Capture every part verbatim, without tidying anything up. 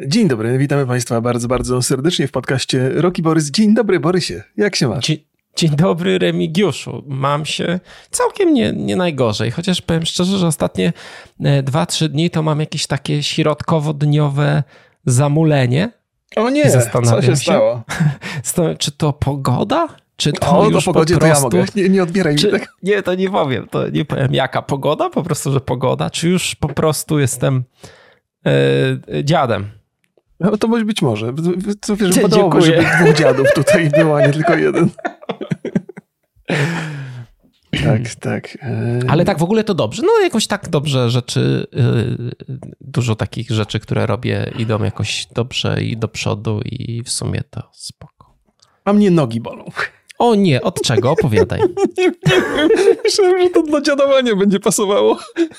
Dzień dobry, witamy Państwa bardzo, bardzo serdecznie w podcaście Roki Borys. Dzień dobry, Borysie, jak się masz? Dzień, dzień dobry, Remigiuszu. Mam się całkiem nie, nie najgorzej, chociaż powiem szczerze, że ostatnie dwa trzy dni to mam jakieś takie środkowo-dniowe zamulenie. O nie, co się, się stało? Czy to pogoda? Czy to o, już do pogodzie po prostu... to ja mogę, nie, nie odbieraj czy... mi tak. Nie, to nie powiem, to nie powiem jaka pogoda, po prostu, że pogoda, czy już po prostu jestem yy, dziadem. No to być może. To wiesz, podobałoby, żeby dwóch dziadów tutaj było, a nie tylko jeden. Tak, tak. Ale tak w ogóle to dobrze. No jakoś tak dobrze rzeczy, dużo takich rzeczy, które robię, idą jakoś dobrze i do przodu i w sumie to spoko. A mnie nogi bolą. O nie, od czego? Opowiadaj. Nie wiem. Myślałem, że to dla dziadowania będzie pasowało.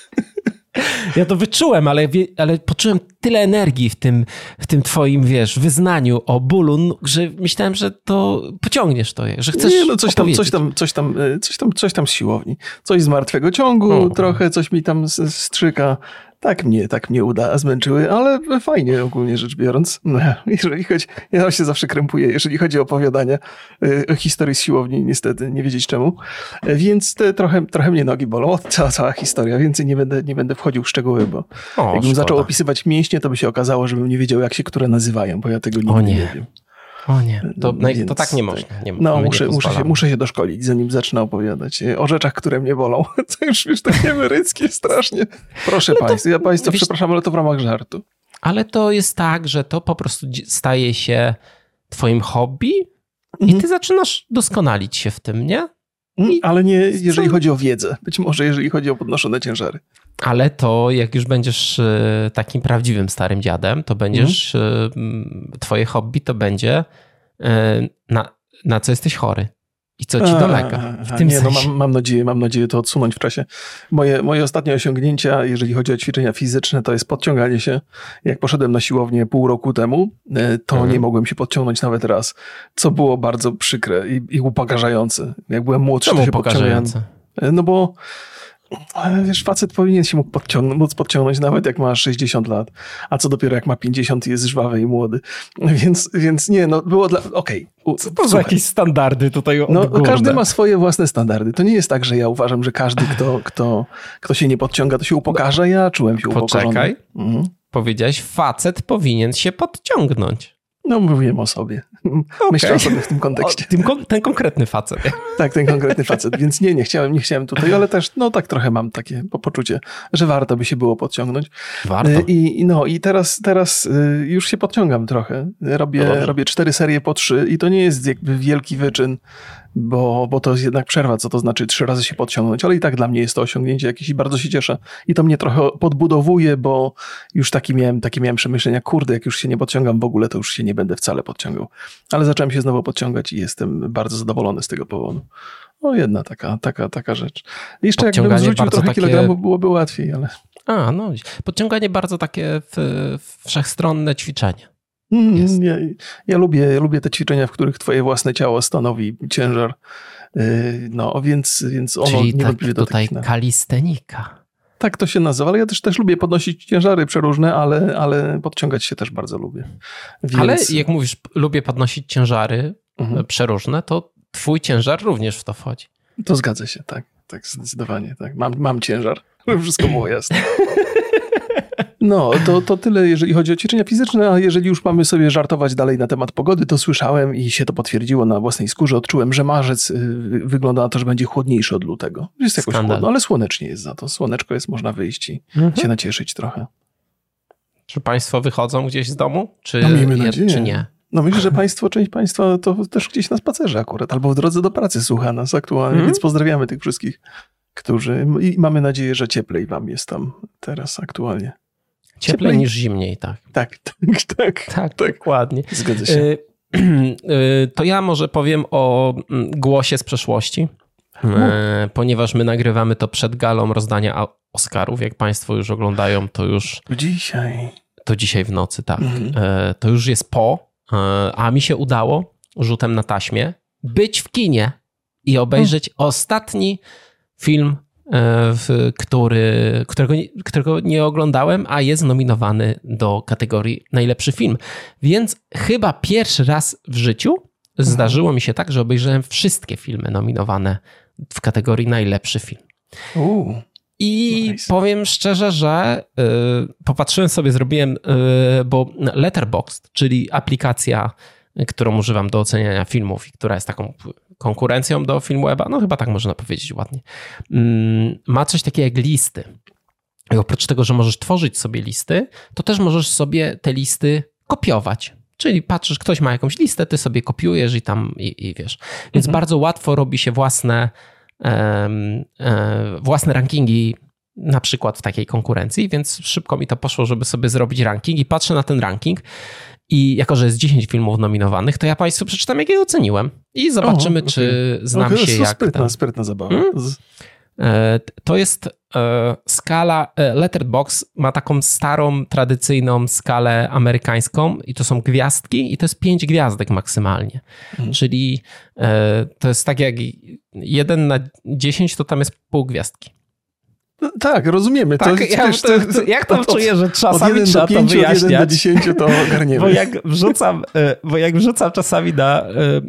Ja to wyczułem, ale, ale poczułem tyle energii w tym, w tym twoim, wiesz, wyznaniu o bólu, że myślałem, że to pociągniesz to, że chcesz Nie, no coś tam, coś tam, coś tam, coś tam, coś tam z siłowni. Coś z martwego ciągu, o. trochę coś mi tam strzyka. Tak mnie, tak mnie uda, zmęczyły, ale fajnie ogólnie rzecz biorąc. No, jeżeli chodzi, ja się zawsze krępuję, jeżeli chodzi o opowiadania o historii z siłowni, niestety, nie wiedzieć czemu. Więc te, trochę, trochę mnie nogi bolą. Cała, cała historia, więcej nie będę, nie będę wchodził w szczegóły, bo o, jakbym szkoda. zaczął opisywać mięśnie, to by się okazało, żebym nie wiedział, jak się które nazywają, bo ja tego nigdy o nie. nie wiem. O nie, to, no, Więc, to tak nie można. Nie, no muszę, muszę, się, muszę się doszkolić, zanim zacznę opowiadać o rzeczach, które mnie bolą. To już wiesz, takie emeryckie strasznie. Proszę no Państwa, ja Państwa wiesz, przepraszam, ale to w ramach żartu. Ale to jest tak, że to po prostu staje się twoim hobby i mhm. ty zaczynasz doskonalić się w tym, nie? I ale nie jeżeli chodzi o wiedzę. Być może jeżeli chodzi o podnoszone ciężary. Ale to jak już będziesz takim prawdziwym starym dziadem, to będziesz, mm. twoje hobby to będzie na, na co jesteś chory i co ci dolega. W tym nie, sensie. No mam, mam nadzieję, mam nadzieję to odsunąć w czasie. Moje, moje ostatnie osiągnięcia, jeżeli chodzi o ćwiczenia fizyczne, to jest podciąganie się. Jak poszedłem na siłownię pół roku temu, to mhm. nie mogłem się podciągnąć nawet raz, co było bardzo przykre i, i upokarzające. Jak byłem młodszy, Czemu to się podciągałem. No bo wiesz, facet powinien się mógł podciągnąć, móc podciągnąć nawet jak ma sześćdziesiąt lat, a co dopiero jak ma pięćdziesiąt i jest żwawy i młody. Więc, więc nie, no było dla... Okej. Okay. Co to za jakieś standardy tutaj No odgórne. Każdy ma swoje własne standardy. To nie jest tak, że ja uważam, że każdy, kto, kto, kto się nie podciąga, to się upokarza. Ja czułem się upokorzony. Poczekaj. Mhm. Powiedziałeś, facet powinien się podciągnąć. No mówiłem o sobie. Okay. Myślę o sobie w tym kontekście. O, tym, ten konkretny facet. Tak, ten konkretny facet. Więc nie, nie chciałem, nie chciałem tutaj, ale też no tak trochę mam takie poczucie, że warto by się było podciągnąć. Warto. I, no, i teraz, teraz już się podciągam trochę. Robię, no robię cztery serie po trzy i to nie jest jakby wielki wyczyn, bo, bo to jest jednak przerwa, co to znaczy trzy razy się podciągnąć, ale i tak dla mnie jest to osiągnięcie jakieś i bardzo się cieszę. I to mnie trochę podbudowuje, bo już taki miałem, takie miałem przemyślenia, kurde, jak już się nie podciągam w ogóle, to już się nie będę wcale podciągał. Ale zacząłem się znowu podciągać i jestem bardzo zadowolony z tego powodu. No jedna taka, taka, taka rzecz. Jeszcze jakbym zrzucił trochę takie... kilogramów, byłoby łatwiej, ale... A, no, podciąganie bardzo takie w, wszechstronne ćwiczenie. Mm, ja, ja, lubię, ja lubię te ćwiczenia, w których twoje własne ciało stanowi ciężar. No, więc, więc ono Czyli niewątpliwie tak tutaj dotyka. Kalistenika. Tak to się nazywa, ale ja też, też lubię podnosić ciężary przeróżne, ale, ale podciągać się też bardzo lubię. Więc... Ale jak mówisz, lubię podnosić ciężary mhm. przeróżne, to twój ciężar również w to wchodzi. To zgadza się, tak. Tak, zdecydowanie. Tak. Mam, mam ciężar. Wszystko było jasne. No, to, to tyle, jeżeli chodzi o ćwiczenia fizyczne, a jeżeli już mamy sobie żartować dalej na temat pogody, to słyszałem i się to potwierdziło na własnej skórze, odczułem, że marzec wygląda na to, że będzie chłodniejszy od lutego. Jest jakoś Skandal. chłodno, ale słonecznie jest za to. Słoneczko jest, można wyjść i mhm. się nacieszyć trochę. Czy państwo wychodzą gdzieś z domu? Czy, no, miejmy nadzieję. czy nie? No myślę, że państwo, część państwa to też gdzieś na spacerze akurat, albo w drodze do pracy słucha nas aktualnie, mhm. więc pozdrawiamy tych wszystkich, którzy... I mamy nadzieję, że cieplej wam jest tam teraz aktualnie. Cieplej, Cieplej niż zimniej, tak. Tak, tak, tak. Tak, tak. Dokładnie. Zgadza się. To ja może powiem o głosie z przeszłości, U. ponieważ my nagrywamy to przed galą rozdania Oscarów. Jak państwo już oglądają, to już... Dzisiaj. To dzisiaj w nocy, tak. Mhm. To już jest po, a mi się udało rzutem na taśmie być w kinie i obejrzeć mhm. ostatni film w który, którego, którego nie oglądałem, a jest nominowany do kategorii najlepszy film. Więc chyba pierwszy raz w życiu zdarzyło mi się tak, że obejrzałem wszystkie filmy nominowane w kategorii najlepszy film. Uh, I nice. powiem szczerze, że y, popatrzyłem sobie, zrobiłem, y, bo Letterboxd, czyli aplikacja, którą używam do oceniania filmów i która jest taką konkurencją do Filmweba, no chyba tak można powiedzieć ładnie, y, ma coś takiego jak listy. I oprócz tego, że możesz tworzyć sobie listy, to też możesz sobie te listy kopiować. Czyli patrzysz, ktoś ma jakąś listę, ty sobie kopiujesz i tam i, i wiesz. Więc mhm. bardzo łatwo robi się własne, um, um, własne rankingi, na przykład w takiej konkurencji, więc szybko mi to poszło, żeby sobie zrobić ranking i patrzę na ten ranking i jako, że jest dziesięć filmów nominowanych, to ja Państwu przeczytam, jak je oceniłem i zobaczymy, o, okay. czy znam okay, się jak... Sprytna, ten... sprytna zabawa. Hmm? To jest skala, Letterboxd ma taką starą, tradycyjną skalę amerykańską i to są gwiazdki i to jest pięć gwiazdek maksymalnie. Mhm. Czyli to jest tak jak jeden na dziesięć, to tam jest pół gwiazdki. No, tak, rozumiemy. Tak, to, ja, wiesz, to, to, jak to od, czuję, że czasami od trzeba pięciu, to wyjaśniać. Od jeden do dziesięciu to ogarniemy. Bo jak wrzucam, bo jak wrzucam czasami na...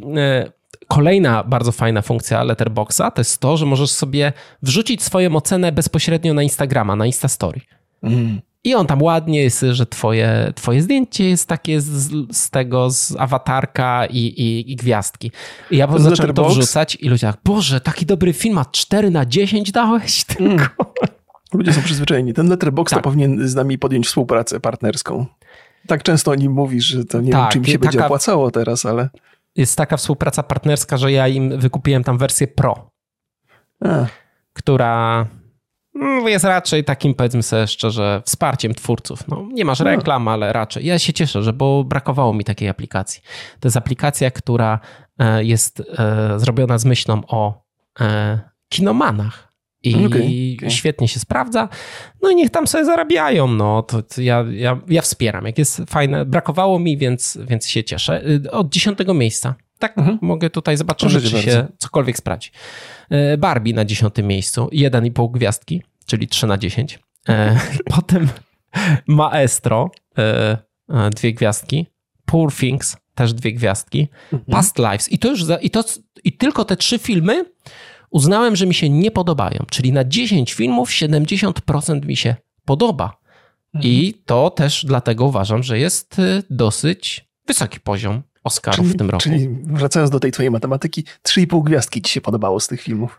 Kolejna bardzo fajna funkcja Letterboxda to jest to, że możesz sobie wrzucić swoją ocenę bezpośrednio na Instagrama, na Instastory. Mm. I on tam ładnie jest, że twoje, twoje zdjęcie jest takie z, z tego, z awatarka i, i, i gwiazdki. I ja zacząłem Letterboxd? to wrzucać i ludzie tak, Boże, taki dobry film, a cztery na dziesięć dałeś? Tylko. Mm. Ludzie są przyzwyczajeni. Ten Letterboxd tak. to powinien z nami podjąć współpracę partnerską. Tak często o nim mówisz, że to nie tak, wiem, czy mi się taka... będzie opłacało teraz, ale... Jest taka współpraca partnerska, że ja im wykupiłem tam wersję Pro, A. która jest raczej takim, powiedzmy sobie szczerze, wsparciem twórców. No, nie masz reklam, ale raczej. Ja się cieszę, że bo brakowało mi takiej aplikacji. To jest aplikacja, która jest zrobiona z myślą o kinomanach. I okay, okay. świetnie się sprawdza. No i niech tam sobie zarabiają. No, to, to ja, ja, ja wspieram. Jak jest fajne, brakowało mi, więc, więc się cieszę. Od dziesiątego miejsca. Tak, mhm. mogę tutaj zobaczyć, czy bardzo. się cokolwiek sprawdzi. Barbie na dziesiątym miejscu. jeden i pół gwiazdki, czyli trzy na dziesięć. Potem Maestro, dwie gwiazdki. Poor Things, też dwie gwiazdki. Mhm. Past Lives. I to już za, i, to, i tylko te trzy filmy uznałem, że mi się nie podobają, czyli na dziesięć filmów siedemdziesiąt procent mi się podoba. Mhm. I to też dlatego uważam, że jest dosyć wysoki poziom Oscarów czyli, w tym roku. Czyli wracając do tej twojej matematyki, trzy i pół gwiazdki ci się podobało z tych filmów?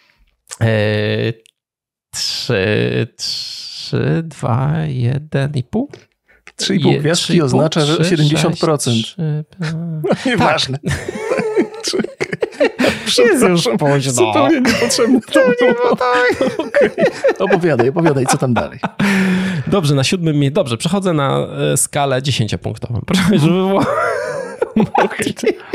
Eee, trzy, trzy, dwa, jeden i pół? Trzy i pół gwiazdki trzy, oznacza, że siedemdziesiąt procent. sześć, trzy, no, nieważne. Tak. Jest już późno. Zupełnie niepotrzebne to było. Okay. Opowiadaj, opowiadaj, co tam dalej. Dobrze, na siódmym miejscu. Dobrze, przechodzę na skalę dziesięciopunktową. Proszę, żeby było... Okay.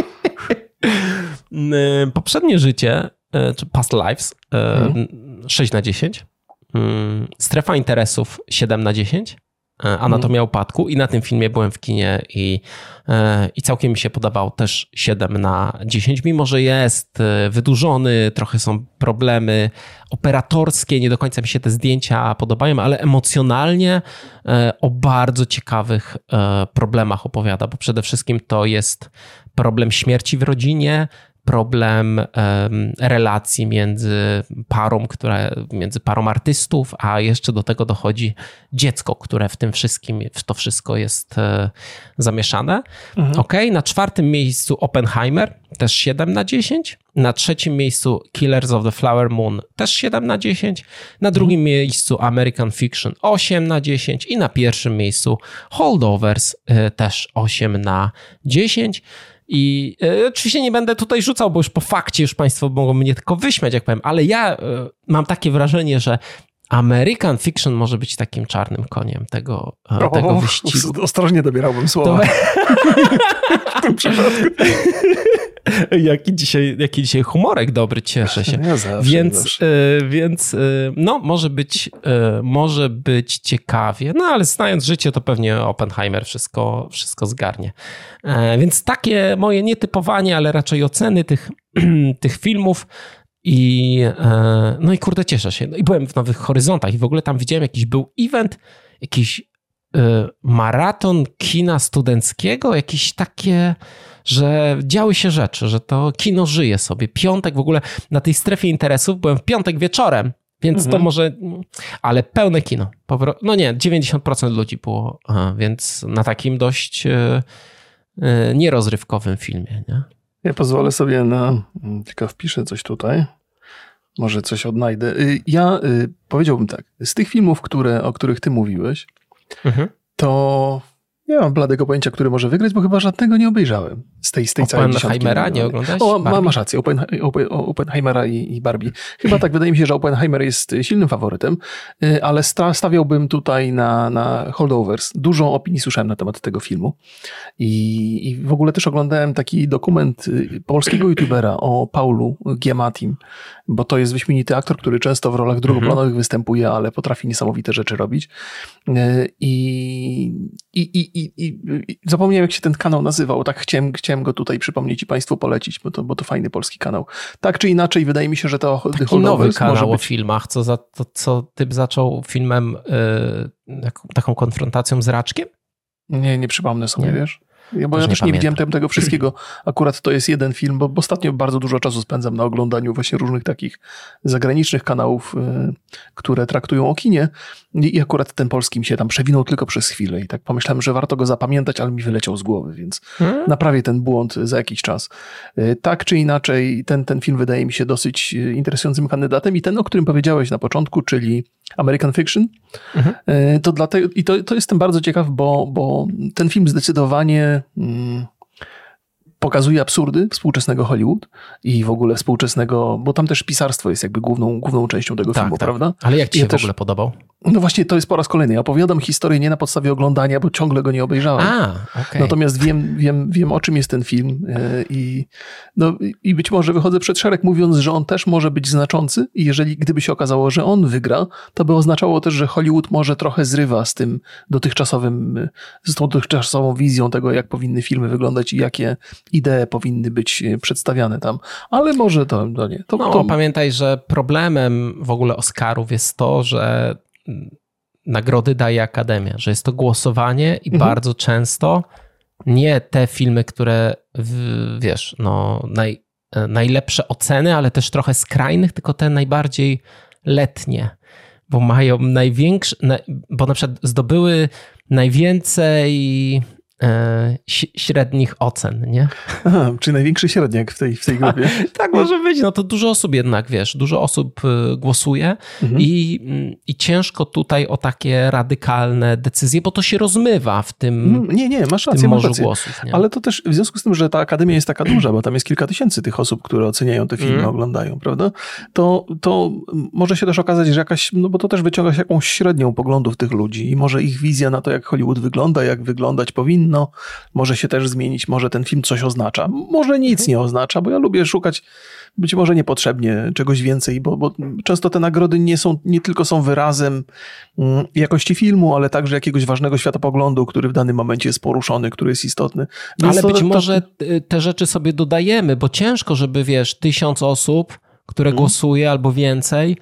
Poprzednie życie, czy Past Lives, hmm. sześć na dziesięć. Strefa interesów siedem na dziesięć. Anatomia upadku i na tym filmie byłem w kinie i, i całkiem mi się podobał, też siedem na dziesięć, mimo że jest wydłużony, trochę są problemy operatorskie, nie do końca mi się te zdjęcia podobają, ale emocjonalnie o bardzo ciekawych problemach opowiada, bo przede wszystkim to jest problem śmierci w rodzinie, problem um, relacji między parą, które, między parą artystów, a jeszcze do tego dochodzi dziecko, które w tym wszystkim, w to wszystko jest e, zamieszane. Mhm. Okay. Na czwartym miejscu Oppenheimer, też siedem na dziesięć. Na trzecim miejscu Killers of the Flower Moon, też siedem na dziesięć. Na drugim mhm. miejscu American Fiction, osiem na dziesięć. I na pierwszym miejscu Holdovers, e, też osiem na dziesięć. I y, oczywiście nie będę tutaj rzucał, bo już po fakcie już państwo mogą mnie tylko wyśmiać, jak powiem, ale ja y, mam takie wrażenie, że American Fiction może być takim czarnym koniem tego, o, tego wyścigu. Ostrożnie dobierałbym słowa. To... w tym przypadku. Jaki dzisiaj, jaki dzisiaj humorek dobry, cieszę się. Ja zawsze, więc zawsze. Y, więc y, no może być, y, może być ciekawie, no ale znając życie, to pewnie Oppenheimer wszystko, wszystko zgarnie. Y, więc takie moje nietypowanie, ale raczej oceny tych, tych filmów. I no i kurde, cieszę się. No i byłem w Nowych Horyzontach i w ogóle tam widziałem jakiś był event, jakiś maraton kina studenckiego, jakieś takie, że działy się rzeczy, że to kino żyje sobie. Piątek w ogóle na tej strefie interesów, byłem w piątek wieczorem, więc mhm. to może, ale pełne kino. No nie, dziewięćdziesiąt procent ludzi było, więc na takim dość nierozrywkowym filmie. Nie? Ja pozwolę sobie na, tylko wpiszę coś tutaj, może coś odnajdę. Ja powiedziałbym tak, z tych filmów, które, o których ty mówiłeś, mhm. to nie mam bladego pojęcia, który może wygrać, bo chyba żadnego nie obejrzałem z tej, z tej całej dziesiątki. Oppenheimera nie oglądałeś? O, ma, masz rację, Oppen, Oppen, Oppenheimera i, i Barbie. Chyba tak, wydaje mi się, że Oppenheimer jest silnym faworytem, ale stawiałbym tutaj na, na Holdovers. Dużo opinii słyszałem na temat tego filmu i, i w ogóle też oglądałem taki dokument polskiego youtubera o Paulu Giamatim, bo to jest wyśmienity aktor, który często w rolach drugoplanowych mhm. występuje, ale potrafi niesamowite rzeczy robić. I, i, i, i, i zapomniałem, jak się ten kanał nazywał. Tak chciałem, chciałem go tutaj przypomnieć i Państwu polecić, bo to, bo to fajny polski kanał. Tak czy inaczej, wydaje mi się, że to taki The nowy kanał może być... o filmach, co, za, to, co typ zaczął filmem yy, taką konfrontacją z Raczkiem? Nie, nie przypomnę sobie, nie. wiesz? Ja, bo też ja też nie, nie widziałem tego wszystkiego. Akurat to jest jeden film, bo ostatnio bardzo dużo czasu spędzam na oglądaniu właśnie różnych takich zagranicznych kanałów, y, które traktują o kinie i, i akurat ten polski mi się tam przewinął tylko przez chwilę i tak pomyślałem, że warto go zapamiętać, ale mi wyleciał z głowy, więc hmm? naprawię ten błąd za jakiś czas. Y, tak czy inaczej, ten, ten film wydaje mi się dosyć interesującym kandydatem i ten, o którym powiedziałeś na początku, czyli American Fiction, mhm. y, to dlatego, i to, to jestem bardzo ciekaw, bo, bo ten film zdecydowanie mm, pokazuje absurdy współczesnego Hollywood i w ogóle współczesnego, bo tam też pisarstwo jest jakby główną, główną częścią tego tak, filmu, tak. prawda? Ale jak ci ja się też, w ogóle podobał? No właśnie, to jest po raz kolejny. Ja opowiadam historię nie na podstawie oglądania, bo ciągle go nie obejrzałem. A, okay. Natomiast wiem, wiem, wiem, o czym jest ten film i, no, i być może wychodzę przed szereg mówiąc, że on też może być znaczący i jeżeli gdyby się okazało, że on wygra, to by oznaczało też, że Hollywood może trochę zrywa z tym dotychczasowym, z tą dotychczasową wizją tego, jak powinny filmy wyglądać i jakie idee powinny być przedstawiane tam. Ale może to, to nie. To, no, to... Pamiętaj, że problemem w ogóle Oscarów jest to, że nagrody daje Akademia, że jest to głosowanie i mhm. bardzo często nie te filmy, które wiesz, no naj, najlepsze oceny, ale też trochę skrajnych, tylko te najbardziej letnie, bo mają największe, bo na przykład zdobyły najwięcej średnich ocen, nie? Aha, czyli największy średniak w tej, w tej grupie. Tak może być, no to dużo osób jednak, wiesz, dużo osób głosuje mhm. i, i ciężko tutaj o takie radykalne decyzje, bo to się rozmywa w tym Nie, nie, masz rację, masz rację. Głosów, nie? Ale to też w związku z tym, że ta akademia jest taka duża, bo tam jest kilka tysięcy tych osób, które oceniają te filmy, mm. oglądają, prawda? To, to może się też okazać, że jakaś, no bo to też wyciąga się jakąś średnią poglądów tych ludzi i może ich wizja na to, jak Hollywood wygląda, jak wyglądać powinno, no, może się też zmienić, może ten film coś oznacza, może nic nie oznacza, bo ja lubię szukać być może niepotrzebnie czegoś więcej, bo, bo często te nagrody nie są, nie tylko są wyrazem jakości filmu, ale także jakiegoś ważnego światopoglądu, który w danym momencie jest poruszony, który jest istotny. Więc ale to, być to, może te rzeczy sobie dodajemy, bo ciężko, żeby wiesz, tysiąc osób, które hmm. głosuje albo więcej,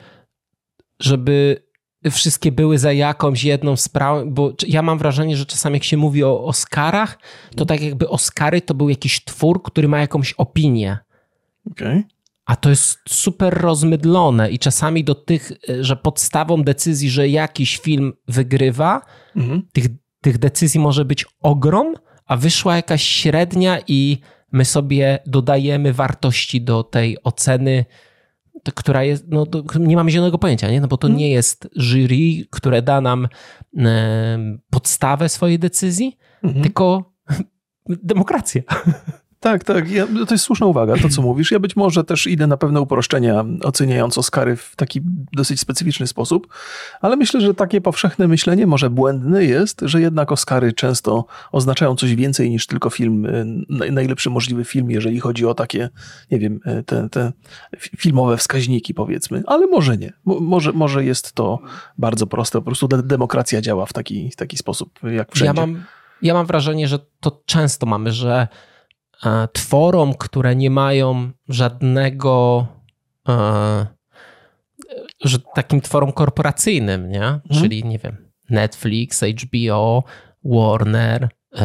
żeby wszystkie były za jakąś jedną sprawą, bo ja mam wrażenie, że czasami jak się mówi o Oscarach, to tak jakby Oscary to był jakiś twór, który ma jakąś opinię. Okay. A to jest super rozmydlone i czasami do tych, że podstawą decyzji, że jakiś film wygrywa, mhm. tych, tych decyzji może być ogrom, a wyszła jakaś średnia i my sobie dodajemy wartości do tej oceny, to, która jest, no to nie mamy zielonego pojęcia, nie? No bo to hmm. nie jest jury, które da nam e, podstawę swojej decyzji, hmm. tylko demokracja. Tak, tak. Ja, to jest słuszna uwaga, to co mówisz. Ja być może też idę na pewne uproszczenia, oceniając Oscary w taki dosyć specyficzny sposób, ale myślę, że takie powszechne myślenie, może błędne jest, że jednak Oscary często oznaczają coś więcej niż tylko film, najlepszy możliwy film, jeżeli chodzi o takie, nie wiem, te, te filmowe wskaźniki, powiedzmy, ale może nie. Może, może jest to bardzo proste, po prostu demokracja działa w taki, w taki sposób, jak wszędzie. Ja mam, ja mam wrażenie, że to często mamy, że tworom, które nie mają żadnego że takim tworom korporacyjnym, nie? Hmm. Czyli nie wiem, Netflix, H B O, Warner,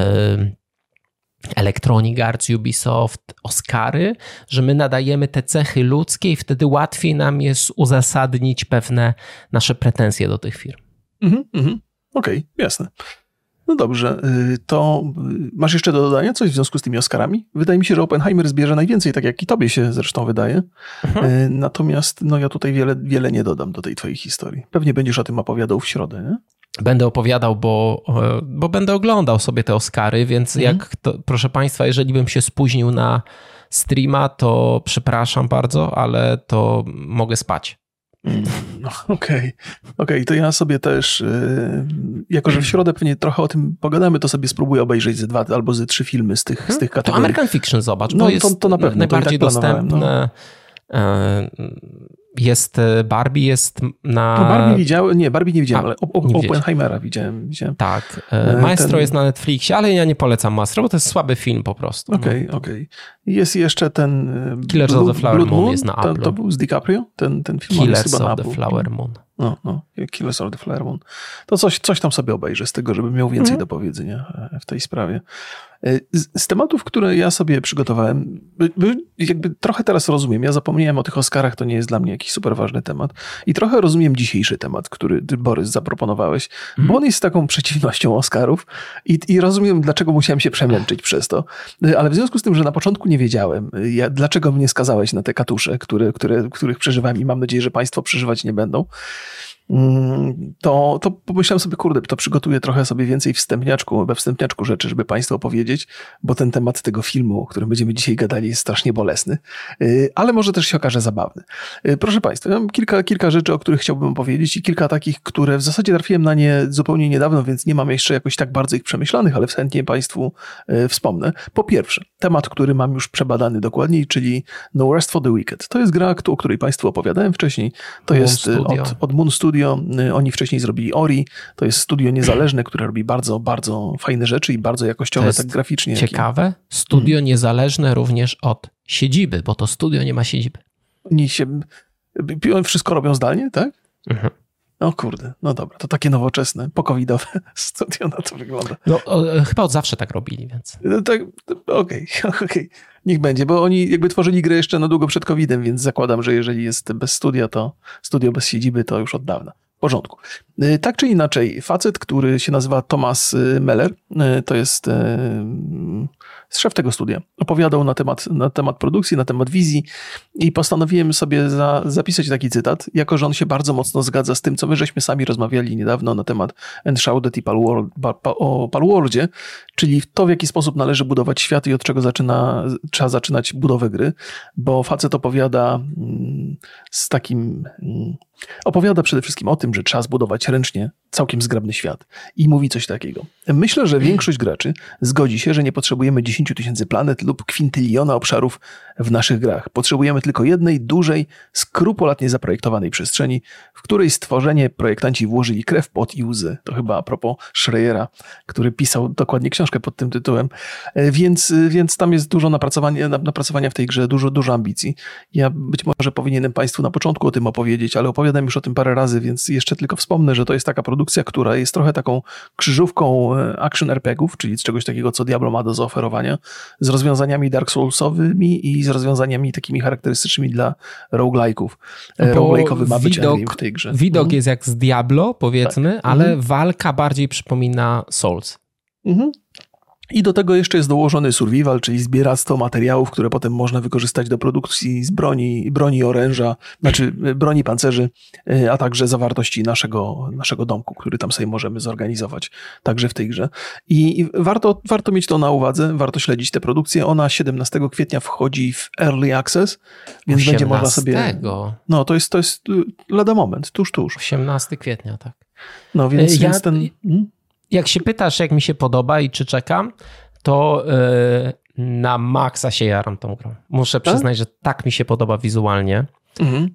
Electronic Arts, Ubisoft, Oscary, że my nadajemy te cechy ludzkie i wtedy łatwiej nam jest uzasadnić pewne nasze pretensje do tych firm. Mhm, mhm. Okej, okay, jasne. No dobrze, to masz jeszcze do dodania coś w związku z tymi Oscarami? Wydaje mi się, że Oppenheimer zbierze najwięcej, tak jak i tobie się zresztą wydaje. Mhm. Natomiast no ja tutaj wiele, wiele nie dodam do tej twojej historii. Pewnie będziesz o tym opowiadał w środę, nie? Będę opowiadał, bo, bo będę oglądał sobie te Oscary, więc mhm. jak to, proszę państwa, jeżeli bym się spóźnił na streama, to przepraszam bardzo, ale to mogę spać. No, okej, okay. okay, to ja sobie też, yy, jako że w środę pewnie trochę o tym pogadamy, to sobie spróbuję obejrzeć ze dwa albo ze trzy filmy z tych, hmm? z tych kategorii. To American Fiction zobacz, no, bo jest to, to na pewno, najbardziej to tak dostępne. No. Jest Barbie, jest na... No Barbie widziałem, nie, Barbie nie widziałem, A, ale Oppenheimera widziałem, widziałem. Tak, Maestro ten... jest na Netflixie, ale ja nie polecam Maestro, bo to jest słaby film po prostu. Okej, okay, okej. Okay. Jest jeszcze ten... Killers Blue, of the Flower Blood Moon Moon jest na to, Apple. To był z DiCaprio? Ten, ten film Killers jest chyba of na the Apple. Flower Moon. No, no, Killers of the Flower Moon. To coś, coś tam sobie obejrzę z tego, żeby miał więcej mm. do powiedzenia w tej sprawie. Z, z tematów, które ja sobie przygotowałem, jakby trochę teraz rozumiem, ja zapomniałem o tych Oscarach, to nie jest dla mnie jakiś super ważny temat i trochę rozumiem dzisiejszy temat, który ty, Borys, zaproponowałeś, mm. bo on jest taką przeciwnością Oscarów i, i rozumiem, dlaczego musiałem się przemęczyć przez to, ale w związku z tym, że na początku nie wiedziałem, ja, dlaczego mnie skazałeś na te katusze, które, które, których przeżywałem i mam nadzieję, że państwo przeżywać nie będą, to, to pomyślałem sobie, kurde, to przygotuję trochę sobie więcej wstępniaczku, we wstępniaczku rzeczy, żeby państwu opowiedzieć, bo ten temat tego filmu, o którym będziemy dzisiaj gadali, jest strasznie bolesny, ale może też się okaże zabawny. Proszę państwa, ja mam kilka, kilka rzeczy, o których chciałbym opowiedzieć i kilka takich, które w zasadzie trafiłem na nie zupełnie niedawno, więc nie mam jeszcze jakoś tak bardzo ich przemyślanych, ale chętnie państwu wspomnę. Po pierwsze, temat, który mam już przebadany dokładniej, czyli No Rest for the Wicked. To jest gra, o której państwu opowiadałem wcześniej. To Moon jest Studio. od, od Moon Studio. Oni wcześniej zrobili Ori. To jest studio niezależne, które robi bardzo, bardzo fajne rzeczy i bardzo jakościowe, tak graficznie. Ciekawe. Studio hmm. niezależne również od siedziby, bo to studio nie ma siedziby. Oni się... Oni wszystko robią zdalnie, tak? Mhm. O kurde, no dobra, to takie nowoczesne, pokowidowe studio na to wygląda. No o, chyba od zawsze tak robili, więc... No tak, okej, okay, okay. Niech będzie, bo oni jakby tworzyli grę jeszcze na długo przed kowidem, więc zakładam, że jeżeli jest bez studia, to studio bez siedziby to już od dawna. W porządku. Tak czy inaczej, facet, który się nazywa Thomas Meller, to jest szef tego studia, opowiadał na temat, na temat produkcji, na temat wizji i postanowiłem sobie za, zapisać taki cytat, jako że on się bardzo mocno zgadza z tym, co my żeśmy sami rozmawiali niedawno na temat Enshrouded i Palworld, pa, pa, o Palworldzie, czyli to, w jaki sposób należy budować świat i od czego zaczyna, trzeba zaczynać budowę gry, bo facet opowiada z takim... Opowiada przede wszystkim o tym, że trzeba zbudować ręcznie całkiem zgrabny świat i mówi coś takiego. Myślę, że większość graczy zgodzi się, że nie potrzebujemy dziesięciu tysięcy planet lub kwintyliona obszarów w naszych grach. Potrzebujemy tylko jednej, dużej, skrupulatnie zaprojektowanej przestrzeni, w której stworzenie projektanci włożyli krew, pot i łzy. To chyba a propos Schreiera, który pisał dokładnie książkę pod tym tytułem. Więc, więc tam jest dużo napracowania, napracowania w tej grze, dużo, dużo ambicji. Ja być może powinienem państwu na początku o tym opowiedzieć, ale opowiadam już o tym parę razy, więc jeszcze tylko wspomnę, że to jest taka produkcja, która jest trochę taką krzyżówką action er pe gie ów, czyli z czegoś takiego, co Diablo ma do zaoferowania, z rozwiązaniami Dark Soulsowymi i z rozwiązaniami takimi charakterystycznymi dla roguelike'ów. Roguelike'owy ma być endgame w tej grze. Widok mhm. jest jak z Diablo, powiedzmy, tak. ale mhm. walka bardziej przypomina Souls. Mhm. I do tego jeszcze jest dołożony survival, czyli zbieractwo materiałów, które potem można wykorzystać do produkcji z broni, broni oręża, znaczy broni pancerzy, a także zawartości naszego, naszego domku, który tam sobie możemy zorganizować także w tej grze. I warto, warto mieć to na uwadze, warto śledzić tę produkcję. Ona siedemnastego kwietnia wchodzi w Early Access, więc osiemnastego będzie można sobie... No, to jest, to jest lada moment, tuż, tuż. osiemnastego kwietnia, tak. No, więc, ja... więc ten... Hmm? Jak się pytasz, jak mi się podoba i czy czekam, to yy, na maksa się jaram tą grą. Muszę przyznać, że tak mi się podoba wizualnie mhm.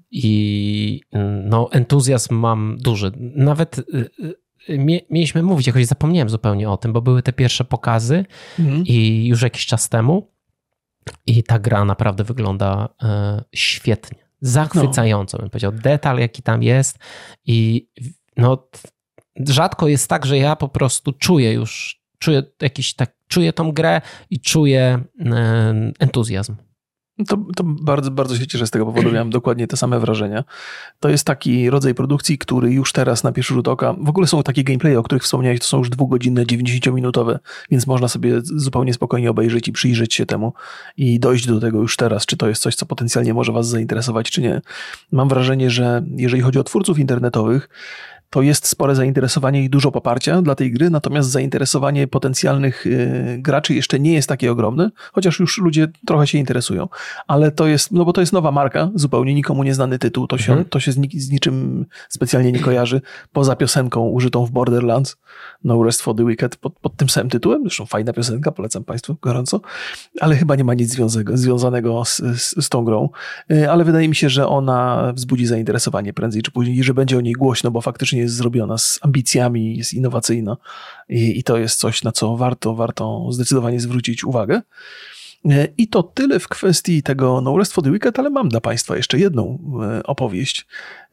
i no, entuzjazm mam duży. Nawet yy, mie, mieliśmy mówić, jakoś zapomniałem zupełnie o tym, bo były te pierwsze pokazy mhm. i już jakiś czas temu i ta gra naprawdę wygląda yy, świetnie. zachwycająco, no. bym powiedział, detal jaki tam jest i no rzadko jest tak, że ja po prostu czuję już, czuję jakiś tak, czuję tą grę i czuję e, entuzjazm. To, to bardzo, bardzo się cieszę z tego powodu. Miałem dokładnie te same wrażenia. To jest taki rodzaj produkcji, który już teraz na pierwszy rzut oka, w ogóle są takie gameplaye, o których wspomniałeś, to są już dwugodzinne, dziewięćdziesięciominutowe, więc można sobie zupełnie spokojnie obejrzeć i przyjrzeć się temu i dojść do tego już teraz, czy to jest coś, co potencjalnie może was zainteresować, czy nie. Mam wrażenie, że jeżeli chodzi o twórców internetowych, to jest spore zainteresowanie i dużo poparcia dla tej gry, natomiast zainteresowanie potencjalnych y, graczy jeszcze nie jest takie ogromne, chociaż już ludzie trochę się interesują. Ale to jest, no bo to jest nowa marka, zupełnie nikomu nieznany tytuł, to się, mhm. to się z, ni- z niczym specjalnie nie kojarzy, poza piosenką użytą w Borderlands, No Rest for the Wicked, pod, pod tym samym tytułem, zresztą fajna piosenka, polecam Państwu gorąco, ale chyba nie ma nic związanego, związanego z, z, z tą grą, y, ale wydaje mi się, że ona wzbudzi zainteresowanie prędzej czy później i że będzie o niej głośno, bo faktycznie jest zrobiona z ambicjami, jest innowacyjna i, i to jest coś, na co warto, warto zdecydowanie zwrócić uwagę. I to tyle w kwestii tego No Rest for the Wicked, ale mam dla Państwa jeszcze jedną opowieść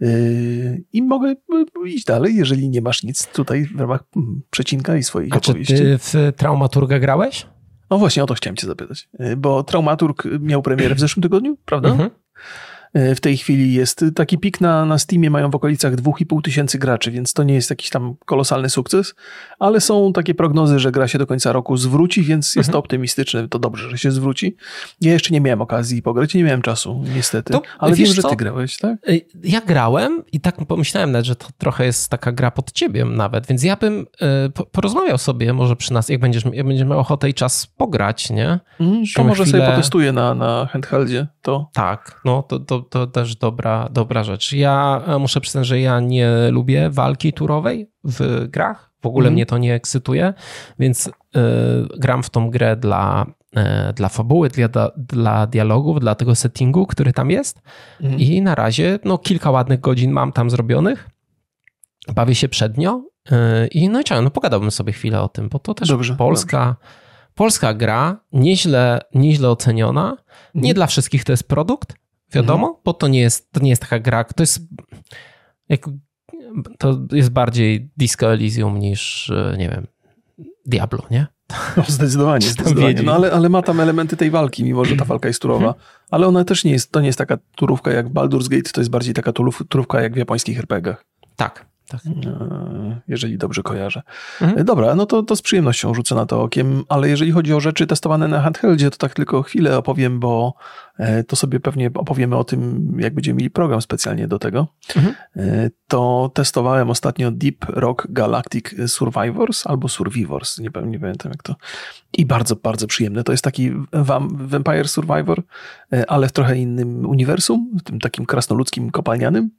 i mogę iść dalej, jeżeli nie masz nic tutaj w ramach przecinka i swoich A opowieści. Czy ty w Traumaturga grałeś? No właśnie, o to chciałem cię zapytać, bo Traumaturg miał premierę w zeszłym tygodniu, prawda? Mhm. W tej chwili jest taki pik na, na Steamie, mają w okolicach dwa i pół tysięcy graczy, więc to nie jest jakiś tam kolosalny sukces, ale są takie prognozy, że gra się do końca roku zwróci, więc jest mhm. to optymistyczne, to dobrze, że się zwróci. Ja jeszcze nie miałem okazji pograć, nie miałem czasu, niestety, to, ale wiem, że ty co? grałeś, tak? Ja grałem i tak pomyślałem nawet, że to trochę jest taka gra pod ciebie nawet, więc ja bym y, porozmawiał sobie może przy nas, jak będziesz, jak będziesz miał ochotę i czas pograć, nie? Mm, to może chwilę... sobie potestuję na, na handheldzie. To... Tak, no to, to, to też dobra, dobra rzecz. Ja muszę przyznać, że ja nie lubię walki turowej w grach. W ogóle mm. mnie to nie ekscytuje, więc y, gram w tą grę dla, y, dla fabuły, dla, dla dialogów, dla tego settingu, który tam jest. Mm. I na razie no, kilka ładnych godzin mam tam zrobionych. Bawię się przednio y, i no i czemu, no pogadałbym sobie chwilę o tym, bo to też dobrze, polska... Dobrze. Polska gra, nieźle, nieźle oceniona. Mhm. Nie dla wszystkich to jest produkt, wiadomo, mhm. bo to nie jest, to nie jest taka gra, to jest, jak, to jest bardziej Disco Elysium niż, nie wiem, Diablo, nie? No, zdecydowanie, zdecydowanie. No, ale, ale ma tam elementy tej walki, mimo że ta walka jest turowa. Mhm. Ale ona też nie jest, to nie jest taka turówka jak Baldur's Gate, to jest bardziej taka turówka jak w japońskich er pe gach. Tak. Tak. Jeżeli dobrze kojarzę. Mhm. Dobra, no to, to z przyjemnością rzucę na to okiem, ale jeżeli chodzi o rzeczy testowane na handheldzie, to tak tylko chwilę opowiem, bo to sobie pewnie opowiemy o tym, jak będziemy mieli program specjalnie do tego. Mhm. To testowałem ostatnio Deep Rock Galactic Survivors albo Survivors, nie, nie pamiętam jak to. I bardzo, bardzo przyjemne. To jest taki Vampire Survivor, ale w trochę innym uniwersum, w tym takim krasnoludzkim, kopalnianym.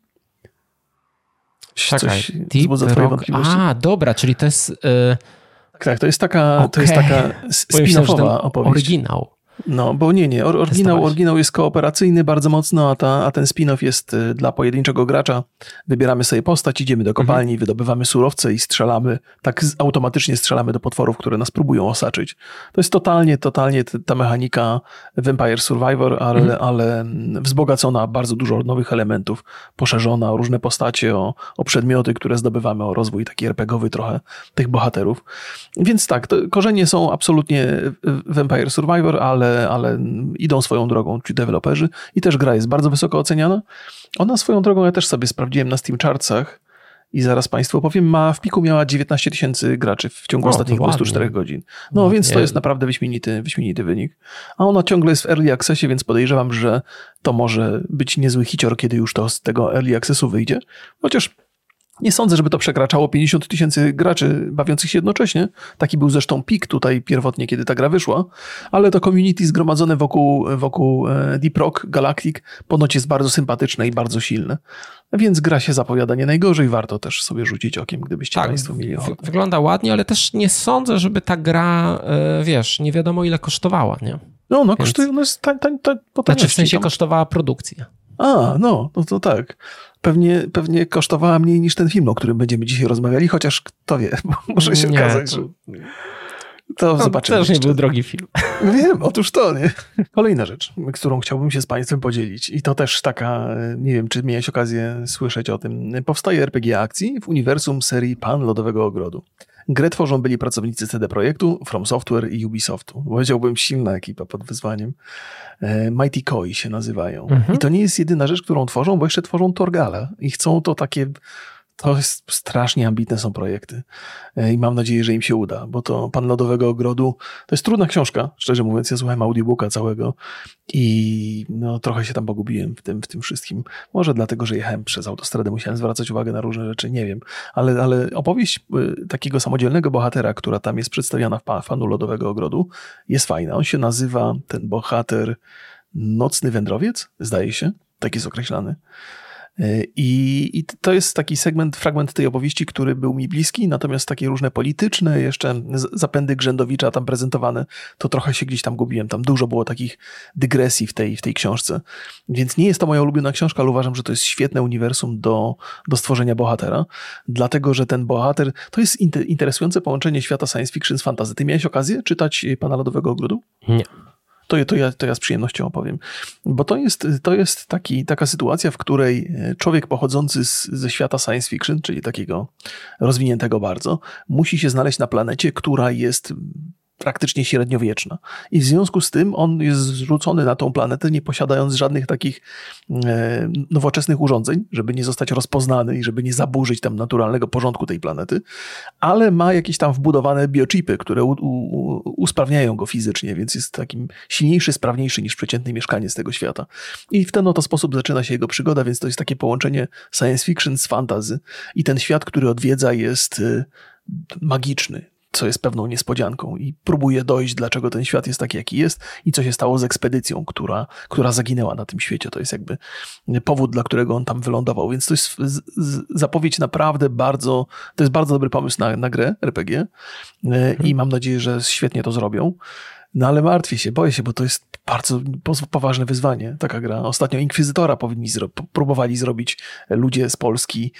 Czekaj, Deep Rock. A, dobra, czyli to jest... Yy... Tak, to jest taka, okay. to jest taka spin-offowa opowieść. Oryginał. No, bo nie, nie. Oryginał, oryginał jest kooperacyjny bardzo mocno, a, ta, a ten spin-off jest dla pojedynczego gracza. Wybieramy sobie postać, idziemy do kopalni, mhm. wydobywamy surowce i strzelamy. Tak automatycznie strzelamy do potworów, które nas próbują osaczyć. To jest totalnie, totalnie ta mechanika Vampire Survivor, ale, mhm. ale wzbogacona bardzo dużo nowych elementów, poszerzona o różne postacie, o, o przedmioty, które zdobywamy, o rozwój taki er pe gowy trochę tych bohaterów. Więc tak, to korzenie są absolutnie Vampire Survivor, ale ale idą swoją drogą ci deweloperzy i też gra jest bardzo wysoko oceniana. Ona swoją drogą, ja też sobie sprawdziłem na Steam Chartsach i zaraz Państwu powiem, ma w piku miała dziewiętnaście tysięcy graczy w ciągu o, ostatnich dwudziestu czterech godzin. No, no więc nie. To jest naprawdę wyśmienity, wyśmienity wynik. A ona ciągle jest w Early Accessie, więc podejrzewam, że to może być niezły hicior, kiedy już to z tego Early Accessu wyjdzie. Chociaż nie sądzę, żeby to przekraczało pięćdziesiąt tysięcy graczy bawiących się jednocześnie. Taki był zresztą pik tutaj pierwotnie, kiedy ta gra wyszła, ale to community zgromadzone wokół, wokół Deep Rock Galactic ponoć jest bardzo sympatyczne i bardzo silne. Więc gra się zapowiada nie najgorzej, warto też sobie rzucić okiem, gdybyście tak, Państwo mieli ochotę. Wygląda ładnie, ale też nie sądzę, żeby ta gra, wiesz, nie wiadomo ile kosztowała, nie? No, no, kosztuje, no jest tań, tań, tań, po Znaczy w sensie tam... kosztowała produkcja. A, no, no to tak. Pewnie, pewnie kosztowała mniej niż ten film, o którym będziemy dzisiaj rozmawiali, chociaż kto wie, może się nie, okazać, to... że... To no, zobaczymy. To już nie był drogi film. Wiem, otóż to, nie? Kolejna rzecz, którą chciałbym się z państwem podzielić i to też taka, nie wiem, czy miałeś okazję słyszeć o tym. Powstaje R P G akcji w uniwersum serii Pan Lodowego Ogrodu. Grę tworzą byli pracownicy C D Projektu, From Software i Ubisoftu. Powiedziałbym, silna ekipa pod wyzwaniem. Mighty Koi się nazywają. Mhm. I to nie jest jedyna rzecz, którą tworzą, bo jeszcze tworzą Torgala i chcą to takie... To jest strasznie ambitne są projekty i mam nadzieję, że im się uda, bo to Pan Lodowego Ogrodu to jest trudna książka, szczerze mówiąc. Ja słuchałem audiobooka całego i no, trochę się tam pogubiłem w tym, w tym wszystkim. Może dlatego, że jechałem przez autostradę, musiałem zwracać uwagę na różne rzeczy, nie wiem. Ale, ale opowieść takiego samodzielnego bohatera, która tam jest przedstawiana w Panu Lodowego Ogrodu, jest fajna. On się nazywa, ten bohater, Nocny Wędrowiec, zdaje się, tak jest określany. I, I to jest taki segment, fragment tej opowieści, który był mi bliski, natomiast takie różne polityczne, jeszcze zapędy Grzędowicza tam prezentowane, to trochę się gdzieś tam gubiłem. Tam dużo było takich dygresji w tej, w tej książce. Więc nie jest to moja ulubiona książka, ale uważam, że to jest świetne uniwersum do, do stworzenia bohatera, dlatego, że ten bohater, to jest interesujące połączenie świata science fiction z fantasy. Ty miałeś okazję czytać Pana Lodowego Ogrodu? Nie. To, to, ja, to ja z przyjemnością opowiem. Bo to jest, to jest taki, taka sytuacja, w której człowiek pochodzący z, ze świata science fiction, czyli takiego rozwiniętego bardzo, musi się znaleźć na planecie, która jest praktycznie średniowieczna. I w związku z tym on jest zrzucony na tą planetę, nie posiadając żadnych takich e, nowoczesnych urządzeń, żeby nie zostać rozpoznany i żeby nie zaburzyć tam naturalnego porządku tej planety, ale ma jakieś tam wbudowane biochipy, które u, u, usprawniają go fizycznie, więc jest takim silniejszy, sprawniejszy niż przeciętny mieszkaniec tego świata. I w ten oto sposób zaczyna się jego przygoda, więc to jest takie połączenie science fiction z fantasy i ten świat, który odwiedza, jest e, magiczny, co jest pewną niespodzianką i próbuje dojść, dlaczego ten świat jest taki, jaki jest i co się stało z ekspedycją, która, która zaginęła na tym świecie. To jest jakby powód, dla którego on tam wylądował. Więc to jest z, z, zapowiedź naprawdę bardzo, to jest bardzo dobry pomysł na, na grę R P G hmm. i mam nadzieję, że świetnie to zrobią. No ale martwię się, boję się, bo to jest bardzo poważne wyzwanie, taka gra. Ostatnio Inkwizytora powinni zro- próbowali zrobić ludzie z Polski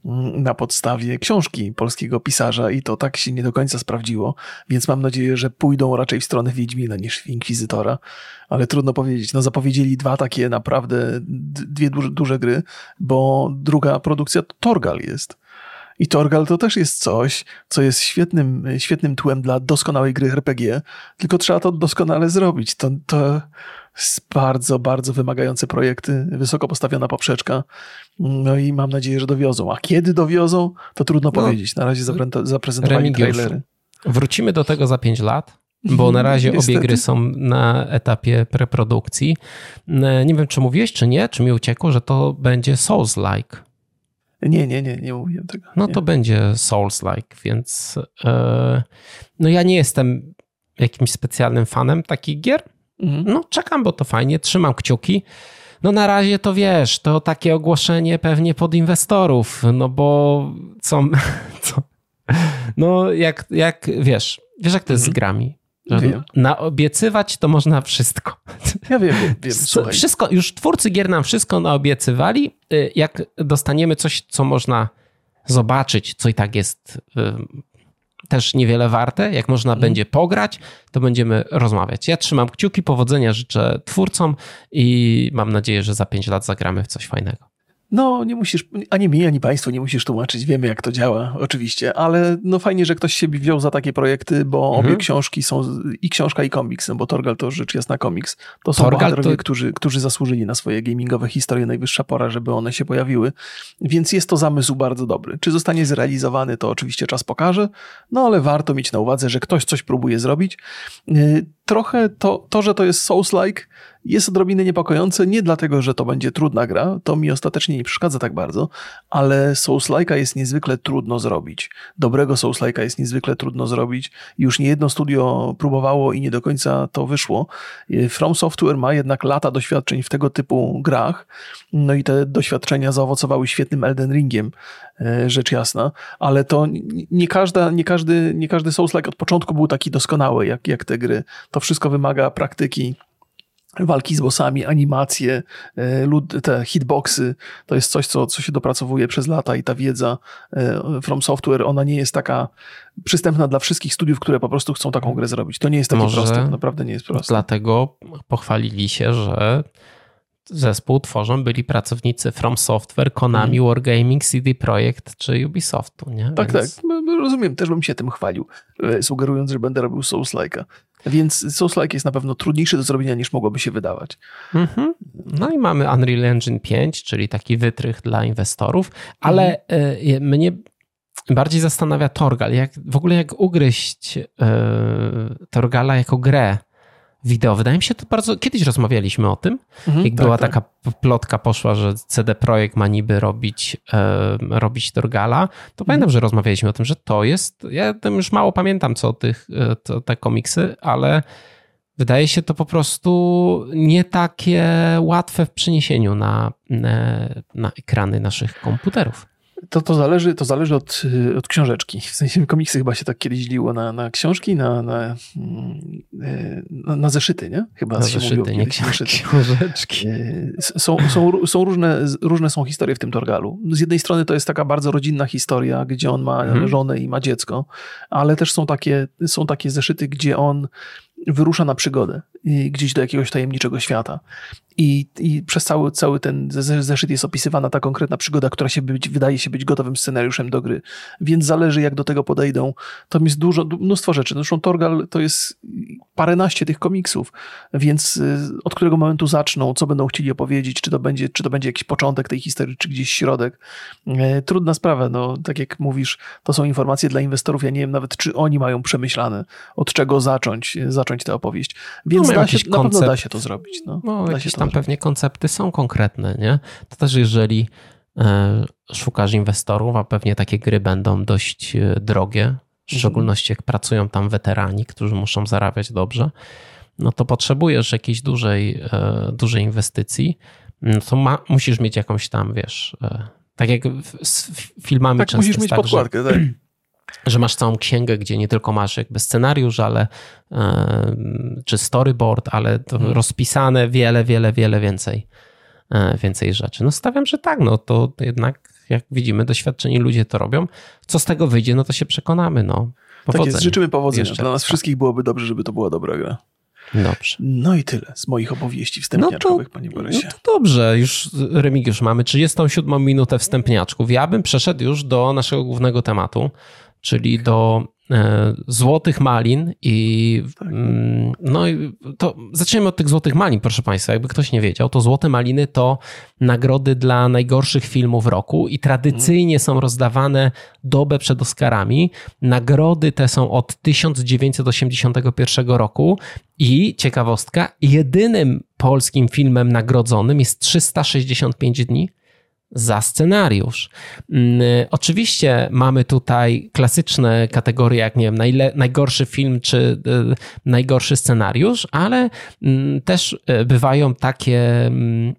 na podstawie książki polskiego pisarza i to tak się nie do końca sprawdziło, więc mam nadzieję, że pójdą raczej w stronę Wiedźmina niż w Inkwizytora, ale trudno powiedzieć. No zapowiedzieli dwa takie naprawdę, dwie duże, duże gry, bo druga produkcja to Torgal jest. I Torgal to też jest coś, co jest świetnym, świetnym tłem dla doskonałej gry R P G, tylko trzeba to doskonale zrobić. To, to jest bardzo, bardzo wymagające projekty, wysoko postawiona poprzeczka, no i mam nadzieję, że dowiozą. A kiedy dowiozą, to trudno no, powiedzieć. Na razie zapre- zaprezentowali trailery. Wrócimy do tego za pięć lat, bo na razie obie gry są na etapie preprodukcji. Nie wiem, czy mówiłeś, czy nie, czy mi uciekło, że to będzie Souls-like. Nie, nie, nie, nie mówiłem tego. No nie. to będzie Souls-like, więc yy, no ja nie jestem jakimś specjalnym fanem takich gier. Mhm. No czekam, bo to fajnie, trzymam kciuki. No na razie to wiesz, to takie ogłoszenie pewnie pod inwestorów, no bo co, co? No jak, jak wiesz, wiesz jak to jest mhm. z grami. Że naobiecywać to można wszystko. Ja wiem, wiem, wiem. Słuchaj. Wszystko, już twórcy gier nam wszystko naobiecywali. Jak dostaniemy coś, co można zobaczyć, co i tak jest y, też niewiele warte, jak można mm. będzie pograć, to będziemy rozmawiać. Ja trzymam kciuki, powodzenia życzę twórcom i mam nadzieję, że za pięć lat zagramy w coś fajnego. No, nie musisz, ani mi, ani państwu nie musisz tłumaczyć, wiemy jak to działa, oczywiście, ale no fajnie, że ktoś się wziął za takie projekty, bo mhm. obie książki są, i książka i komiks, no bo Torgal to rzecz jasna komiks, to są Torgal bohaterowie, to... którzy, którzy zasłużyli na swoje gamingowe historie, najwyższa pora, żeby one się pojawiły, więc jest to zamysł bardzo dobry. Czy zostanie zrealizowany, to oczywiście czas pokaże, no ale warto mieć na uwadze, że ktoś coś próbuje zrobić. Trochę to, to że to jest Souls-like, jest odrobinę niepokojące, nie dlatego, że to będzie trudna gra, to mi ostatecznie nie przeszkadza tak bardzo, ale Souls-like'a jest niezwykle trudno zrobić. Dobrego Souls-like'a jest niezwykle trudno zrobić. Już niejedno studio próbowało i nie do końca to wyszło. From Software ma jednak lata doświadczeń w tego typu grach, no i te doświadczenia zaowocowały świetnym Elden Ringiem, rzecz jasna, ale to nie, każda, nie, każdy, nie każdy Souls-like od początku był taki doskonały, jak, jak te gry. To wszystko wymaga praktyki, walki z bossami, animacje, te hitboxy, to jest coś, co, co się dopracowuje przez lata i ta wiedza From Software, ona nie jest taka przystępna dla wszystkich studiów, które po prostu chcą taką grę zrobić. To nie jest takie Może proste, to naprawdę nie jest proste. Dlatego pochwalili się, że zespół tworzą byli pracownicy From Software, Konami, hmm. Wargaming, C D Projekt czy Ubisoftu. Nie? Tak, Więc... tak. Rozumiem, też bym się tym chwalił, sugerując, że będę robił Souls-like'a. Więc Souls-like jest na pewno trudniejszy do zrobienia niż mogłoby się wydawać. Mm-hmm. No i mamy Unreal Engine pięć, czyli taki wytrych dla inwestorów, ale mm. y, mnie bardziej zastanawia Torgal. Jak, w ogóle jak ugryźć y, Torgala jako grę wideo. Wydaje mi się to bardzo... Kiedyś rozmawialiśmy o tym, mhm, jak tak, była tak. taka plotka poszła, że C D Projekt ma niby robić, e, robić Torgala, to mhm. pamiętam, że rozmawialiśmy o tym, że to jest... Ja tam już mało pamiętam, co tych, to, te komiksy, ale wydaje się to po prostu nie takie łatwe w przeniesieniu na, na, na ekrany naszych komputerów. To, to zależy, to zależy od, od książeczki. W sensie komiksy chyba się tak kiedyś dzieliło na, na książki, na, na, na, na zeszyty, nie? Chyba na się zeszyty, mówiło nie zeszyty. książeczki. Są, są, są różne, różne są historie w tym Torgalu. Z jednej strony to jest taka bardzo rodzinna historia, gdzie on ma hmm. żonę i ma dziecko, ale też są takie, są takie zeszyty, gdzie on wyrusza na przygodę gdzieś do jakiegoś tajemniczego świata. I, i przez cały, cały ten zeszyt jest opisywana ta konkretna przygoda, która się być, wydaje się być gotowym scenariuszem do gry. Więc zależy, jak do tego podejdą. Tam jest dużo, mnóstwo rzeczy. Zresztą Torgal to jest paręnaście tych komiksów, więc od którego momentu zaczną, co będą chcieli opowiedzieć, czy to będzie, czy to będzie jakiś początek tej historii, czy gdzieś środek. Trudna sprawa. No, tak jak mówisz, to są informacje dla inwestorów. Ja nie wiem nawet, czy oni mają przemyślane, od czego zacząć, zacząć tę opowieść. Więc no, da się, na koncept, pewno da się to zrobić. No, no da jakieś się to tam zrobić. Pewnie koncepty są konkretne, nie? To też jeżeli e, szukasz inwestorów, a pewnie takie gry będą dość drogie, w szczególności jak pracują tam weterani, którzy muszą zarabiać dobrze, no to potrzebujesz jakiejś dużej, e, dużej inwestycji, no to ma, musisz mieć jakąś tam, wiesz, e, tak jak z filmami tak, często musisz jest mieć tak, podkładkę, że, tak. że masz całą księgę, gdzie nie tylko masz jakby scenariusz, ale e, czy storyboard, ale to hmm. rozpisane wiele, wiele, wiele więcej, e, więcej rzeczy. No stawiam, że tak, no to jednak jak widzimy, doświadczeni ludzie to robią. Co z tego wyjdzie, no to się przekonamy, no. Tak jest, życzymy powodzenia. Jeszcze Dla nas tak. wszystkich byłoby dobrze, żeby to była dobra gra. Dobrze. No i tyle z moich opowieści wstępniaczkowych, no panie Borysie. No to dobrze, już Remigiusz, mamy trzydziestą siódmą minutę wstępniaczków. Ja bym przeszedł już do naszego głównego tematu, czyli do e, złotych malin i tak. mm, no i to zaczniemy od tych złotych malin, proszę państwa. Jakby ktoś nie wiedział, to złote maliny to nagrody dla najgorszych filmów roku i tradycyjnie hmm. są rozdawane dobę przed Oscarami. Nagrody te są od tysiąc dziewięćset osiemdziesiątego pierwszego roku i ciekawostka, jedynym polskim filmem nagrodzonym jest trzysta sześćdziesiąt pięć dni za scenariusz. Oczywiście mamy tutaj klasyczne kategorie, jak nie wiem, najle- najgorszy film czy y, najgorszy scenariusz, ale y, też y, bywają takie y,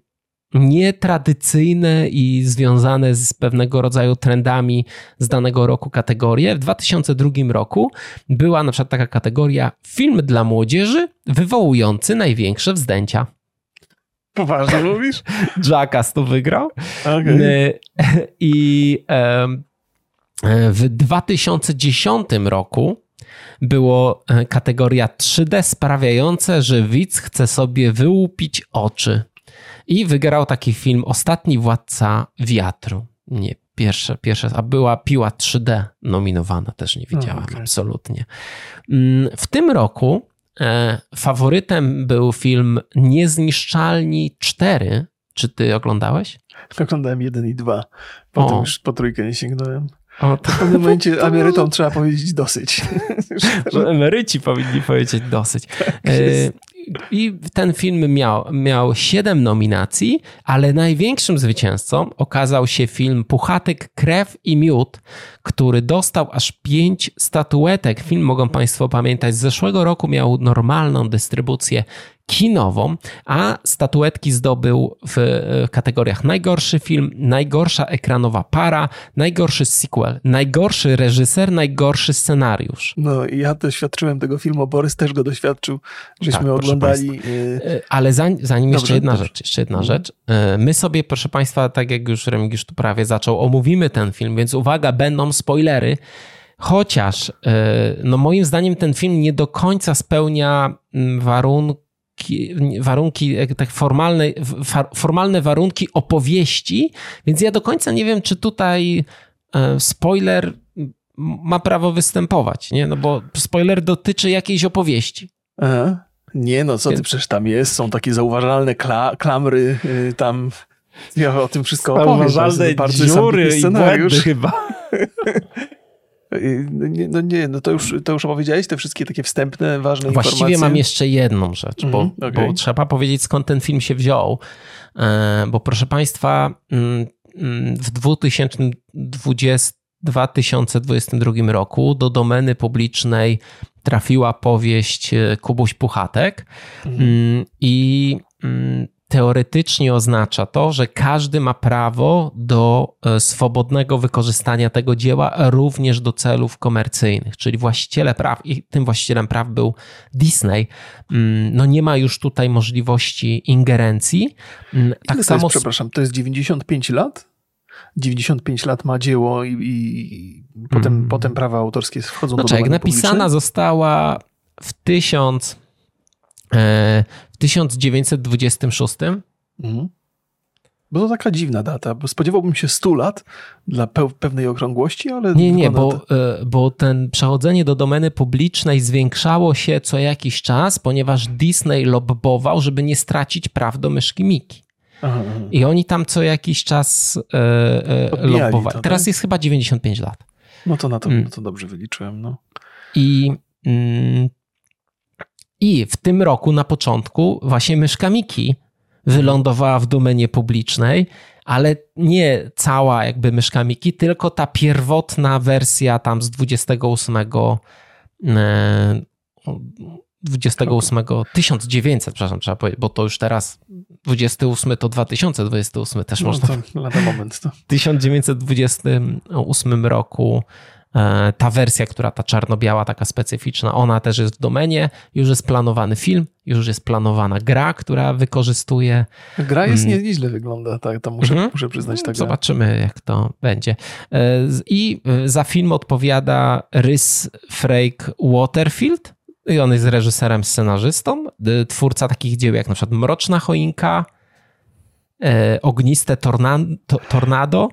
nietradycyjne i związane z pewnego rodzaju trendami z danego roku kategorie. W dwa tysiące drugim roku była na przykład taka kategoria film dla młodzieży wywołujący największe wzdęcia. Poważnie mówisz? Jackass to wygrał. Okay. I w dwa tysiące dziesiątym roku było kategoria trzy D sprawiające, że widz chce sobie wyłupić oczy. I wygrał taki film Ostatni Władca Wiatru. Nie, pierwsze, pierwsze, a była Piła trzy D nominowana, też nie widziałem, okay. absolutnie. W tym roku faworytem był film Niezniszczalni cztery. Czy ty oglądałeś? Oglądałem jeden i dwa. Potem o. już po trójkę nie sięgnąłem. O, to, w pewnym momencie to, emerytom to... trzeba powiedzieć dosyć. Że emeryci powinni powiedzieć dosyć. Tak I ten film miał, miał siedem nominacji, ale największym zwycięzcą okazał się film Puchatek, Krew i Miód, który dostał aż pięć statuetek. Film, mogą państwo pamiętać, z zeszłego roku miał normalną dystrybucję kinową, a statuetki zdobył w kategoriach najgorszy film, najgorsza ekranowa para, najgorszy sequel, najgorszy reżyser, najgorszy scenariusz. No i ja doświadczyłem tego filmu, Borys też go doświadczył, żeśmy tak, oglądali wybrali... Ale zanim, zanim dobrze, jeszcze jedna dobrze. rzecz, jeszcze jedna rzecz. My sobie, proszę Państwa, tak jak już Remigiusz tu prawie zaczął, omówimy ten film, więc uwaga, będą spoilery. Chociaż, no moim zdaniem ten film nie do końca spełnia warunki, warunki tak formalne, formalne warunki opowieści, więc ja do końca nie wiem, czy tutaj spoiler ma prawo występować, nie? No bo spoiler dotyczy jakiejś opowieści. Aha. Nie, no co ty, przecież tam jest, są takie zauważalne kla, klamry, yy, tam ja o tym wszystko opowiem. Zauważalne dziury i błędy chyba. No nie, no to już, to już opowiedziałeś te wszystkie takie wstępne, ważne Właściwie informacje? Właściwie mam jeszcze jedną rzecz, bo, mm, okay. bo trzeba powiedzieć, skąd ten film się wziął. Bo proszę Państwa, w dwa tysiące dwudziestym drugim roku do domeny publicznej trafiła powieść Kubuś Puchatek mm. i teoretycznie oznacza to, że każdy ma prawo do swobodnego wykorzystania tego dzieła również do celów komercyjnych, czyli właściciele praw, i tym właścicielem praw był Disney, no nie ma już tutaj możliwości ingerencji. Tak Ile samo... To jest, przepraszam, to jest dziewięćdziesiąt pięć lat? dziewięćdziesiąt pięć lat ma dzieło i, i potem, mm. potem prawa autorskie wchodzą no do domeny publicznej? Napisana została w tysiąc... w tysiąc dziewięćset dwudziestym szóstym. Mhm. Bo to taka dziwna data, bo spodziewałbym się stu lat dla pe- pewnej okrągłości, ale... Nie, nie, bo, to... bo ten przechodzenie do domeny publicznej zwiększało się co jakiś czas, ponieważ Disney lobbował, żeby nie stracić praw do myszki Miki. Aha, aha. I oni tam co jakiś czas e, e, lobbowali. To, Teraz tak? jest chyba dziewięćdziesiąt pięć lat. No to na to, mm. no to dobrze wyliczyłem. No. I... Mm, I w tym roku na początku właśnie myszka Miki wylądowała w domenie publicznej, ale nie cała jakby myszka Miki, tylko ta pierwotna wersja tam z dwudziestego ósmego, dwudziestego ósmego tysiąc dziewięćset, przepraszam, trzeba powiedzieć, bo to już teraz dwudziesty ósmy to dwa tysiące dwudziesty ósmy też no można. To lada moment. To. W tysiąc dziewięćset dwudziestym ósmym roku ta wersja, która ta czarno-biała, taka specyficzna, ona też jest w domenie, już jest planowany film, już jest planowana gra, która wykorzystuje... Gra jest nie, nieźle wygląda, tak, to muszę, mhm. muszę przyznać. Tak. Zobaczymy, jak to będzie. I za film odpowiada Rhys Frake Waterfield i on jest reżyserem, scenarzystą, twórca takich dzieł jak na przykład Mroczna choinka, Ogniste tornado, tornado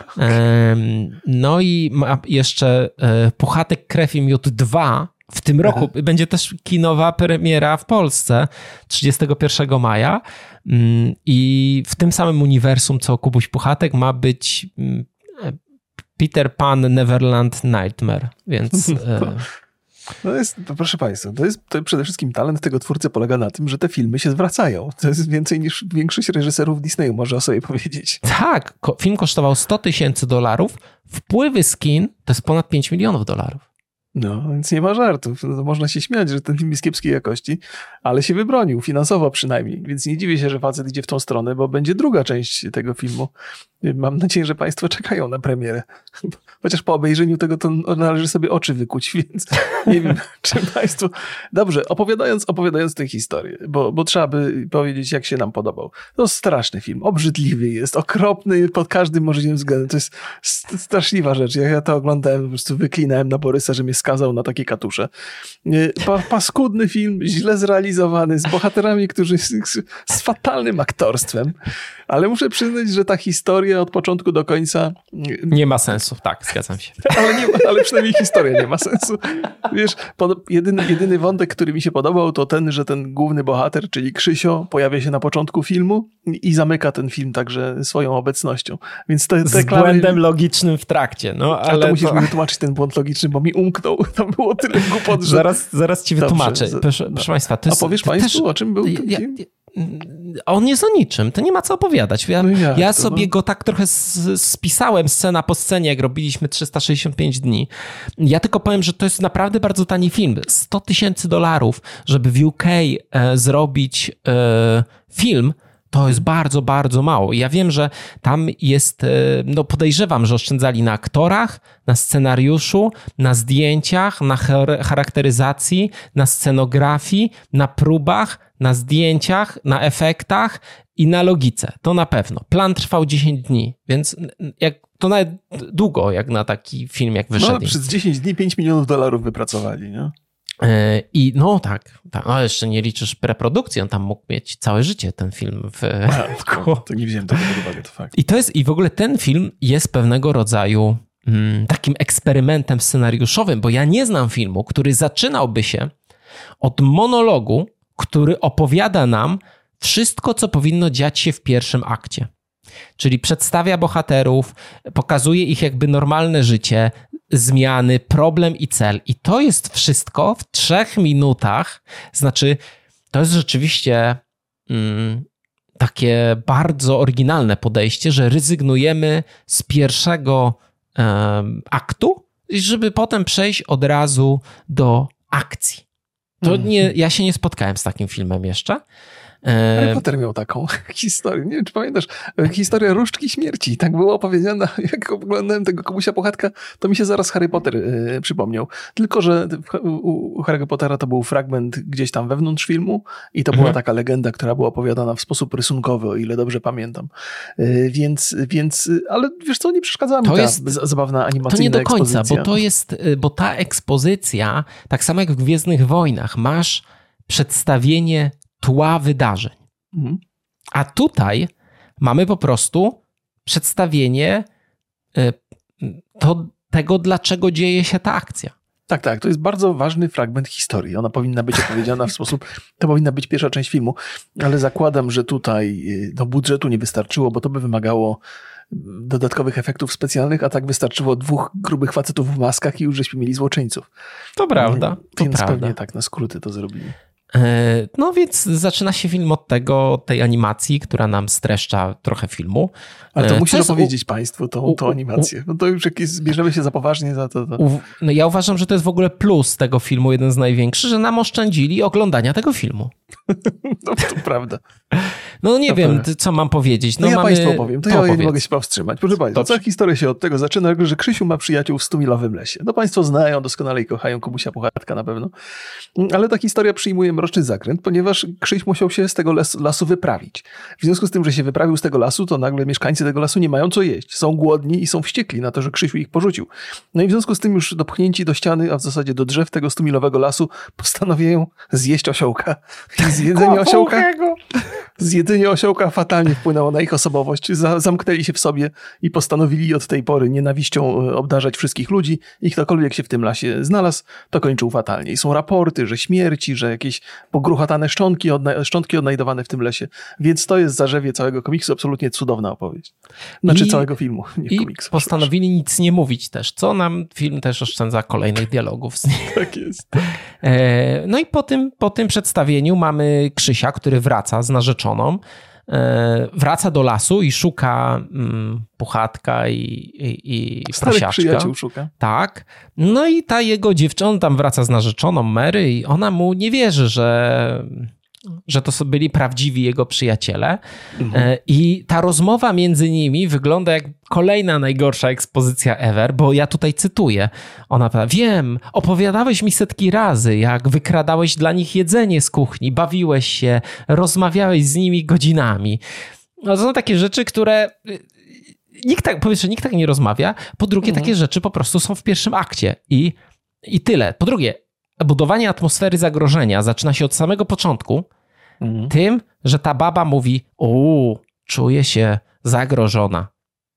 no i ma jeszcze Puchatek, Krew i Miód dwa. W tym roku Aha. będzie też kinowa premiera w Polsce trzydziestego pierwszego maja i w tym samym uniwersum co Kubuś Puchatek ma być Peter Pan Neverland Nightmare, więc... No jest, proszę Państwa, to jest to przede wszystkim talent tego twórcy polega na tym, że te filmy się zwracają. To jest więcej niż większość reżyserów Disneyu może o sobie powiedzieć. Tak, ko- film kosztował sto tysięcy dolarów, wpływy z kin to jest ponad pięć milionów dolarów. No, więc nie ma żartów. No, można się śmiać, że ten film jest kiepskiej jakości, ale się wybronił, finansowo przynajmniej. Więc nie dziwię się, że facet idzie w tą stronę, bo będzie druga część tego filmu. Mam nadzieję, że Państwo czekają na premierę. Chociaż po obejrzeniu tego to należy sobie oczy wykuć, więc nie wiem, czy Państwo... Dobrze, opowiadając, opowiadając tę historię, bo, bo trzeba by powiedzieć, jak się nam podobał. To straszny film, obrzydliwy jest, okropny pod każdym możliwym względem. To jest straszliwa rzecz. Jak ja to oglądałem, po prostu wyklinałem na Borysa, że mnie skazał na takie katusze. Pa, paskudny film, źle zrealizowany, z bohaterami, którzy z, z fatalnym aktorstwem. Ale muszę przyznać, że ta historia od początku do końca... Nie ma sensu, tak, zgadzam się. Ale, nie, ale przynajmniej historia nie ma sensu. Wiesz, pod, jedyny, jedyny wątek, który mi się podobał, to ten, że ten główny bohater, czyli Krzysio, pojawia się na początku filmu i zamyka ten film także swoją obecnością. Więc te, te Z klamy... błędem logicznym w trakcie. No, ale, ale to musisz to... mi wytłumaczyć ten błąd logiczny, bo mi umknął. Tam było tyle głupot, że... Zaraz, zaraz ci wytłumaczę. Dobrze, proszę, no. proszę Państwa, to jest... A powiesz Państwu, też... o czym był ten ja, film? Ja, on jest o niczym, to nie ma co opowiadać. Ja, no ja sobie go tak trochę spisałem scena po scenie, jak robiliśmy trzysta sześćdziesiąt pięć dni. Ja tylko powiem, że to jest naprawdę bardzo tani film. sto tysięcy dolarów, żeby w U K e, zrobić e, film, To jest bardzo, bardzo mało. I ja wiem, że tam jest, no podejrzewam, że oszczędzali na aktorach, na scenariuszu, na zdjęciach, na charakteryzacji, na scenografii, na próbach, na zdjęciach, na efektach i na logice. To na pewno. Plan trwał dziesięć dni, więc jak, to nawet długo, jak na taki film, jak wyszedł. No, przez dziesięć dni pięć milionów dolarów wypracowali, nie? I no tak, tak, no jeszcze nie liczysz preprodukcji, on tam mógł mieć całe życie ten film w... A, to, to nie wziąłem tego pod uwagę, to fakt. I to jest, i w ogóle ten film jest pewnego rodzaju mm, takim eksperymentem scenariuszowym, bo ja nie znam filmu, który zaczynałby się od monologu, który opowiada nam wszystko, co powinno dziać się w pierwszym akcie. Czyli przedstawia bohaterów, pokazuje ich jakby normalne życie, zmiany, problem i cel. I to jest wszystko w trzech minutach. Znaczy, to jest rzeczywiście mm, takie bardzo oryginalne podejście, że rezygnujemy z pierwszego um, aktu, żeby potem przejść od razu do akcji. To nie, ja się nie spotkałem z takim filmem jeszcze. Harry Potter miał taką historię, nie wiem, czy pamiętasz, historia Różdżki Śmierci, tak było opowiedziana, jak oglądałem tego Kubusia Puchatka, to mi się zaraz Harry Potter y, przypomniał. Tylko że u, u Harry'ego Pottera to był fragment gdzieś tam wewnątrz filmu i to mhm. była taka legenda, która była opowiadana w sposób rysunkowy, o ile dobrze pamiętam. Y, więc, więc, ale wiesz co, nie przeszkadzała mi to ta jest, zabawna animacyjna To nie do końca, ekspozycja. bo to jest, bo ta ekspozycja, tak samo jak w Gwiezdnych Wojnach, masz przedstawienie tła wydarzeń. Mhm. A tutaj mamy po prostu przedstawienie to, tego, dlaczego dzieje się ta akcja. Tak, tak. To jest bardzo ważny fragment historii. Ona powinna być opowiedziana w sposób... To powinna być pierwsza część filmu, ale zakładam, że tutaj do budżetu nie wystarczyło, bo to by wymagało dodatkowych efektów specjalnych, a tak wystarczyło dwóch grubych facetów w maskach i już żeśmy mieli złoczyńców. To prawda. To Więc prawda. pewnie tak na skróty to zrobili. No więc zaczyna się film od tego, tej animacji, która nam streszcza trochę filmu. Ale to musisz opowiedzieć u... Państwu tą, tą animację. No to już jak jest, bierzemy się za poważnie za to. to... U... No ja uważam, że to jest w ogóle plus tego filmu, jeden z największych, że nam oszczędzili oglądania tego filmu. No to prawda. No nie to wiem, prawda. Co mam powiedzieć. No to ja mamy... Państwu opowiem, to, to ja nie mogę się powstrzymać. Proszę Państwa, cała historia się od tego zaczyna, że Krzysiu ma przyjaciół w Stumilowym lesie. No Państwo znają doskonale i kochają Kubusia Puchatka na pewno. Ale ta historia przyjmuje mroczny zakręt, ponieważ Krzyś musiał się z tego les, lasu wyprawić. W związku z tym, że się wyprawił z tego lasu, to nagle mieszkańcy tego lasu nie mają co jeść. Są głodni i są wściekli na to, że Krzysiu ich porzucił. No i w związku z tym już dopchnięci do ściany, a w zasadzie do drzew tego stumilowego lasu postanowiają zjeść osiołka. I zjedzenie osiołka, zjedzenie osiołka fatalnie wpłynęło na ich osobowość. Zamknęli się w sobie i postanowili od tej pory nienawiścią obdarzać wszystkich ludzi i ktokolwiek się w tym lasie znalazł, to kończył fatalnie. I są raporty, że śmierci, że jakieś pogruchatane szczątki, odna- szczątki odnajdowane w tym lesie. Więc to jest zarzewie całego komiksu, absolutnie cudowna opowieść. Znaczy I, całego filmu, nie i komiksu. Postanowili nic nie mówić też, co nam film też oszczędza kolejnych dialogów z nim. Tak jest. No i po tym, po tym przedstawieniu mamy Krzysia, który wraca z narzeczoną. Wraca do lasu i szuka mm, Puchatka i, i, i Starych prosiaczka. przyjaciół szuka. Tak. No i ta jego dziewczyna tam wraca z narzeczoną Mary i ona mu nie wierzy, że, że to byli prawdziwi jego przyjaciele. Mhm. I ta rozmowa między nimi wygląda jak kolejna najgorsza ekspozycja ever, bo ja tutaj cytuję. Ona powie, wiem, opowiadałeś mi setki razy, jak wykradałeś dla nich jedzenie z kuchni, bawiłeś się, rozmawiałeś z nimi godzinami. No to są takie rzeczy, które... Nikt tak, po pierwsze, nikt tak nie rozmawia. Po drugie, mhm. takie rzeczy po prostu są w pierwszym akcie. I, i tyle. Po drugie, budowanie atmosfery zagrożenia zaczyna się od samego początku mhm. tym, że ta baba mówi, uuu, czuję się zagrożona.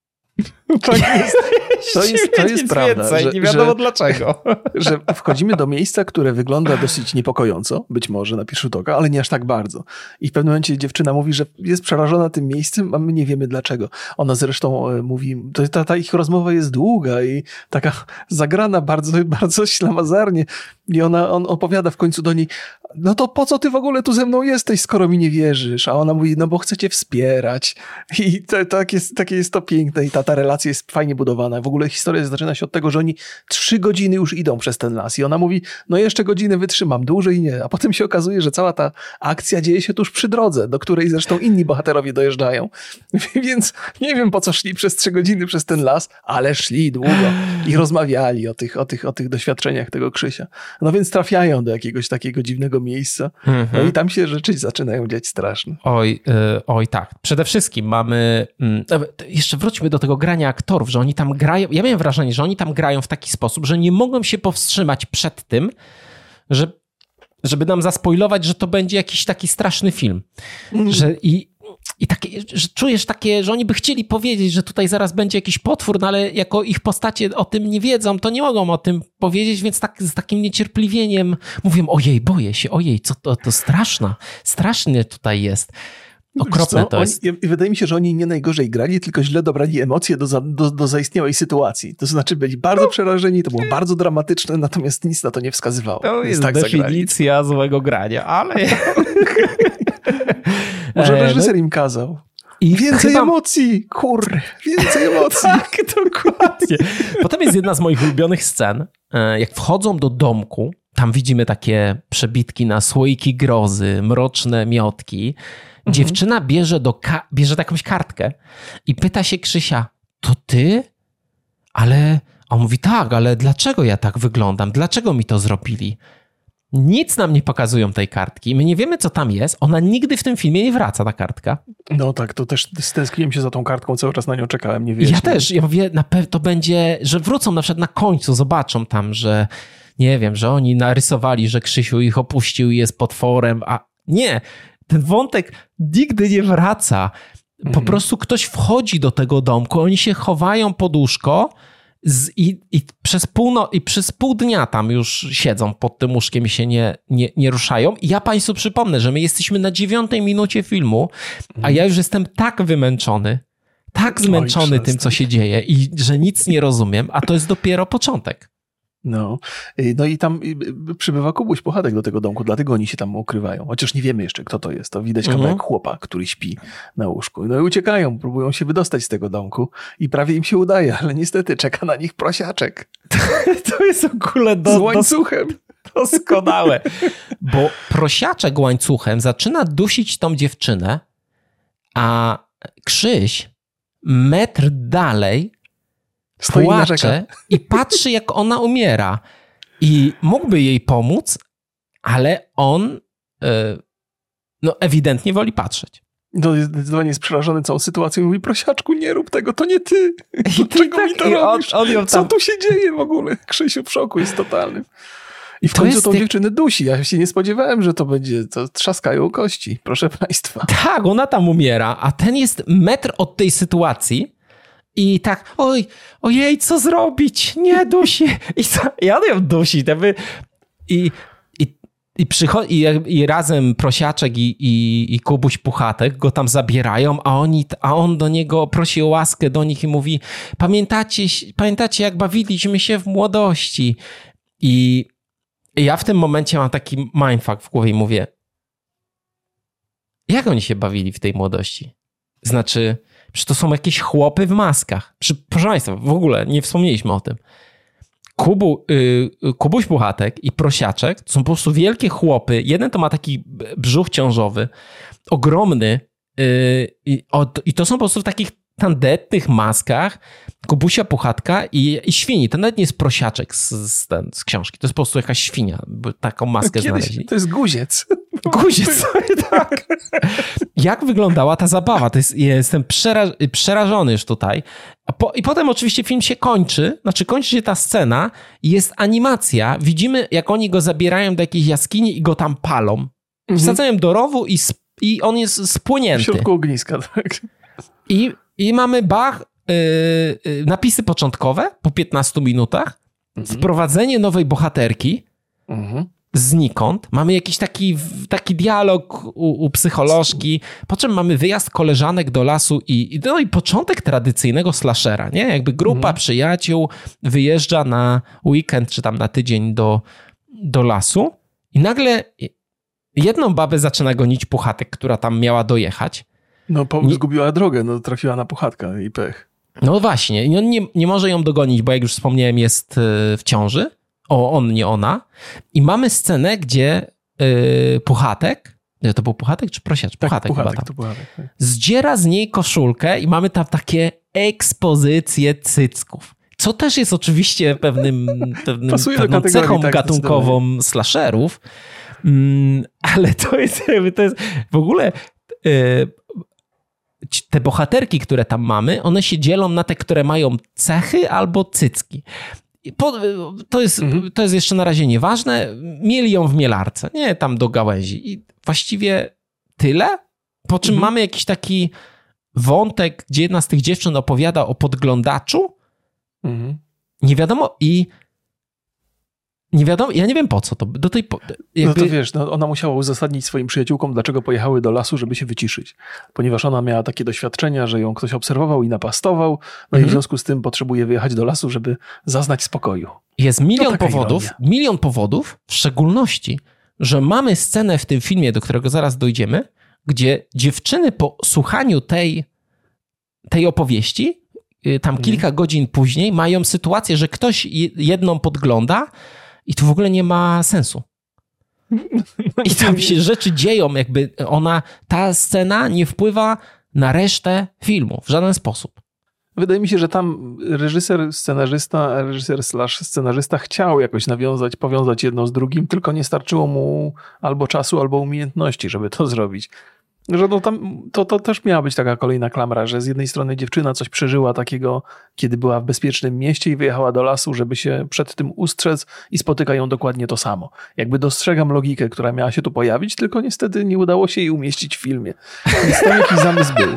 Tak jest. To jest, to jest prawda, więcej, że, nie wiadomo że, dlaczego. Że wchodzimy do miejsca, które wygląda dosyć niepokojąco, być może na pierwszy rzut oka, ale nie aż tak bardzo. I w pewnym momencie dziewczyna mówi, że jest przerażona tym miejscem, a my nie wiemy dlaczego. Ona zresztą mówi, to ta, ta ich rozmowa jest długa i taka zagrana bardzo, bardzo ślamazarnie. I ona on opowiada w końcu do niej, no to po co ty w ogóle tu ze mną jesteś, skoro mi nie wierzysz? A ona mówi, no bo chcę cię wspierać. I to, tak jest, takie jest to piękne i ta, ta relacja jest fajnie budowana. W ogóle historia zaczyna się od tego, że oni trzy godziny już idą przez ten las i ona mówi, no jeszcze godzinę wytrzymam, dłużej nie. A potem się okazuje, że cała ta akcja dzieje się tuż przy drodze, do której zresztą inni bohaterowie dojeżdżają. Więc nie wiem, po co szli przez trzy godziny przez ten las, ale szli długo i rozmawiali o tych, o tych, o tych doświadczeniach tego Krzysia. No więc trafiają do jakiegoś takiego dziwnego miejsca. Mm-hmm. No i tam się rzeczy zaczynają dziać straszne. Oj, yy, oj tak. Przede wszystkim mamy... Yy, jeszcze wróćmy do tego grania aktorów, że oni tam grają... Ja miałem wrażenie, że oni tam grają w taki sposób, że nie mogą się powstrzymać przed tym, że, żeby nam zaspoilować, że to będzie jakiś taki straszny film. Mm. Że i, i takie, że czujesz takie, że oni by chcieli powiedzieć, że tutaj zaraz będzie jakiś potwór, no ale jako ich postacie o tym nie wiedzą, to nie mogą o tym powiedzieć, więc tak z takim niecierpliwieniem mówią, ojej, boję się, ojej, co to, to straszne, strasznie tutaj jest. Okropne to jest. Oni, wydaje mi się, że oni nie najgorzej grali, tylko źle dobrali emocje do, za, do, do zaistniałej sytuacji. To znaczy byli bardzo no. przerażeni, to było bardzo dramatyczne, natomiast nic na to nie wskazywało. To jest tak definicja zagrali. Złego grania, ale... Może reżyser im kazał. I więcej chyba... emocji, kur, więcej emocji. Tak, dokładnie. Potem jest jedna z moich ulubionych scen, jak wchodzą do domku, tam widzimy takie przebitki na słoiki grozy, mroczne miotki. Dziewczyna mhm. bierze, do ka- bierze jakąś kartkę i pyta się Krzysia, to ty? Ale, a on mówi, tak, ale dlaczego ja tak wyglądam? Dlaczego mi to zrobili? Nic nam nie pokazują tej kartki. My nie wiemy, co tam jest. Ona nigdy w tym filmie nie wraca, ta kartka. No tak, to też stęskniłem się za tą kartką, cały czas na nią czekałem, nie wiem. Ja też, ja mówię, na pewno to będzie, że wrócą na przykład na końcu, zobaczą tam, że nie wiem, że oni narysowali, że Krzysiu ich opuścił i jest potworem, a nie, ten wątek nigdy nie wraca. Po mhm. prostu ktoś wchodzi do tego domku, oni się chowają pod łóżko z, i, i, przez pół no, i przez pół dnia tam już siedzą pod tym łóżkiem i się nie, nie, nie ruszają. I ja państwu przypomnę, że my jesteśmy na dziewiątej minucie filmu, mhm. a ja już jestem tak wymęczony, tak zmęczony Oj, tym, co się dzieje i że nic nie rozumiem, a to jest dopiero początek. No, no i tam przybywa Kubuś Puchatek do tego domku, dlatego oni się tam ukrywają. Chociaż nie wiemy jeszcze, kto to jest. To widać kawałek mhm. chłopa, który śpi na łóżku. No i uciekają, próbują się wydostać z tego domku i prawie im się udaje, ale niestety czeka na nich prosiaczek. To jest w ogóle do, z łańcuchem. Doskonałe. Bo prosiaczek łańcuchem zaczyna dusić tą dziewczynę, a Krzyś metr dalej Stoi płacze i patrzy, jak ona umiera. I mógłby jej pomóc, ale on yy, no ewidentnie woli patrzeć. No, zdecydowanie jest przerażony całą sytuacją i mówi, prosiaczku, nie rób tego, to nie ty. Dlaczego tak, mi to robisz? On, on tam... Co tu się dzieje w ogóle? Krzysiu w szoku jest totalnym. I w to końcu tą ty... dziewczynę dusi. Ja się nie spodziewałem, że to będzie, to trzaskają kości, proszę państwa. Tak, ona tam umiera, a ten jest metr od tej sytuacji. I tak, oj, ojej, co zrobić? Nie, dusi. I, co, i on ją dusi. I, i, i, przychodzi, i, i razem Prosiaczek i, i, i Kubuś Puchatek go tam zabierają, a, oni, a on do niego prosi o łaskę do nich i mówi, pamiętacie, pamiętacie jak bawiliśmy się w młodości? I, i ja w tym momencie mam taki mindfuck w głowie i mówię, jak oni się bawili w tej młodości? Znaczy... Przecież to są jakieś chłopy w maskach. Proszę Państwa, w ogóle nie wspomnieliśmy o tym. Kubu, y, Kubuś Puchatek i Prosiaczek to są po prostu wielkie chłopy. Jeden to ma taki brzuch ciążowy, ogromny y, i, od, i to są po prostu w takich tandetnych maskach Kubusia Puchatka i, i świni. To nawet nie jest Prosiaczek z, z, ten, z książki. To jest po prostu jakaś świnia. Taką maskę Kiedyś, znaleźli. To jest guziec. Guziec, tak. Jak wyglądała ta zabawa? To jest, jestem przera- przerażony już tutaj. A po, I potem oczywiście film się kończy, znaczy kończy się ta scena i jest animacja. Widzimy, jak oni go zabierają do jakiejś jaskini i go tam palą. Mhm. Wsadzają do rowu i, sp- i on jest spłonięty. W środku ogniska, tak. I, i mamy bach, yy, yy, napisy początkowe po piętnastu minutach, mhm. wprowadzenie nowej bohaterki, mhm. znikąd. Mamy jakiś taki, taki dialog u, u psycholożki, po czym mamy wyjazd koleżanek do lasu i, no i początek tradycyjnego slashera, nie? Jakby grupa mhm. przyjaciół wyjeżdża na weekend czy tam na tydzień do, do lasu i nagle jedną babę zaczyna gonić Puchatek, która tam miała dojechać. No, po, nie... zgubiła drogę, no trafiła na Puchatka i pech. No właśnie, i on nie, nie może ją dogonić, bo jak już wspomniałem, jest w ciąży. O, on, nie ona. I mamy scenę, gdzie yy, Puchatek, to był Puchatek czy Prosiacz? Tak, Puchatek, Puchatek, chyba tam. To Puchatek, tak. Zdziera z niej koszulkę i mamy tam takie ekspozycje cycków. Co też jest oczywiście pewnym, pewnym pewną cechą tak, gatunkową slasherów. Mm, ale to jest, to jest w ogóle... Yy, te bohaterki, które tam mamy, one się dzielą na te, które mają cechy albo cycki. Po, to, jest, mhm. to jest jeszcze na razie nieważne. Mieli ją w mielarce, nie tam do gałęzi. I właściwie tyle. Po czym mhm. mamy jakiś taki wątek, gdzie jedna z tych dziewczyn opowiada o podglądaczu. Mhm. Nie wiadomo i nie wiadomo, ja nie wiem po co to. Do tej po, jakby... No to wiesz, no ona musiała uzasadnić swoim przyjaciółkom, dlaczego pojechały do lasu, żeby się wyciszyć. Ponieważ ona miała takie doświadczenia, że ją ktoś obserwował i napastował, no mhm. i w związku z tym potrzebuje wyjechać do lasu, żeby zaznać spokoju. Jest milion powodów, ironia. milion powodów, w szczególności, że mamy scenę w tym filmie, do którego zaraz dojdziemy, gdzie dziewczyny po słuchaniu tej, tej opowieści, tam mhm. kilka godzin później, mają sytuację, że ktoś jedną podgląda, i to w ogóle nie ma sensu. I tam się rzeczy dzieją, jakby ona, ta scena nie wpływa na resztę filmu w żaden sposób. Wydaje mi się, że tam reżyser, scenarzysta, reżyser slash scenarzysta chciał jakoś nawiązać, powiązać jedno z drugim, tylko nie starczyło mu albo czasu, albo umiejętności, żeby to zrobić. Że no tam, to, to też miała być taka kolejna klamra, że z jednej strony dziewczyna coś przeżyła takiego, kiedy była w bezpiecznym mieście i wyjechała do lasu, żeby się przed tym ustrzec i spotyka ją dokładnie to samo. Jakby dostrzegam logikę, która miała się tu pojawić, tylko niestety nie udało się jej umieścić w filmie. Więc tam jakiś zamysł był.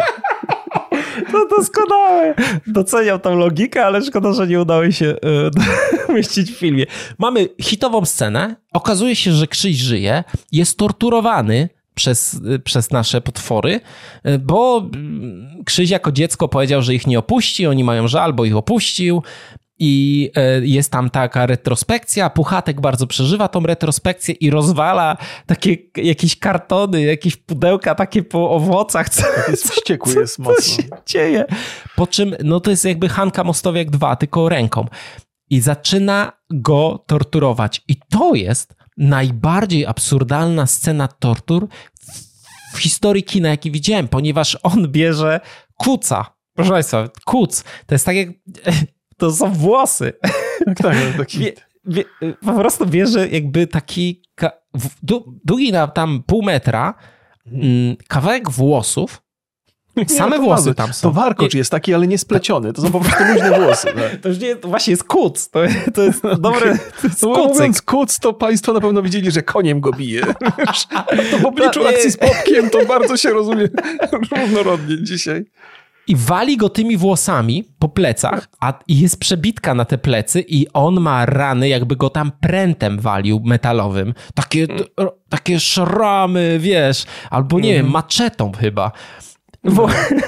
To doskonałe. Doceniam tą logikę, ale szkoda, że nie udało się umieścić w filmie. Mamy hitową scenę. Okazuje się, że Krzyś żyje, jest torturowany Przez, przez nasze potwory, bo Krzyś jako dziecko powiedział, że ich nie opuści, oni mają żal, bo ich opuścił i jest tam taka retrospekcja, Puchatek bardzo przeżywa tą retrospekcję i rozwala takie jakieś kartony, jakieś pudełka takie po owocach. Co, jest wściekły, jest mocno. Co się dzieje? Po czym, no to jest jakby Hanka Mostowiak dwa, tylko ręką. I zaczyna go torturować. I to jest najbardziej absurdalna scena tortur w historii kina, jaki widziałem, ponieważ on bierze kuca. Proszę Państwa, kuc. To jest tak jak... To są włosy. Tak, tak. Taki... Wie, wie, po prostu bierze jakby taki długi na tam pół metra kawałek włosów. Same nie, włosy tam są. To warkocz jest taki, ale nie spleciony. To są po prostu luźne włosy. Tak. To już nie, to właśnie jest kuc. To, to jest dobre. To jest no, mówiąc kuc, to państwo na pewno widzieli, że koniem go bije. To w obliczu akcji z Popkiem to bardzo się rozumie różnorodnie dzisiaj. I wali go tymi włosami po plecach, a jest przebitka na te plecy i on ma rany, jakby go tam prętem walił metalowym. Takie, takie szramy, wiesz, albo nie wiem, maczetą chyba. Bo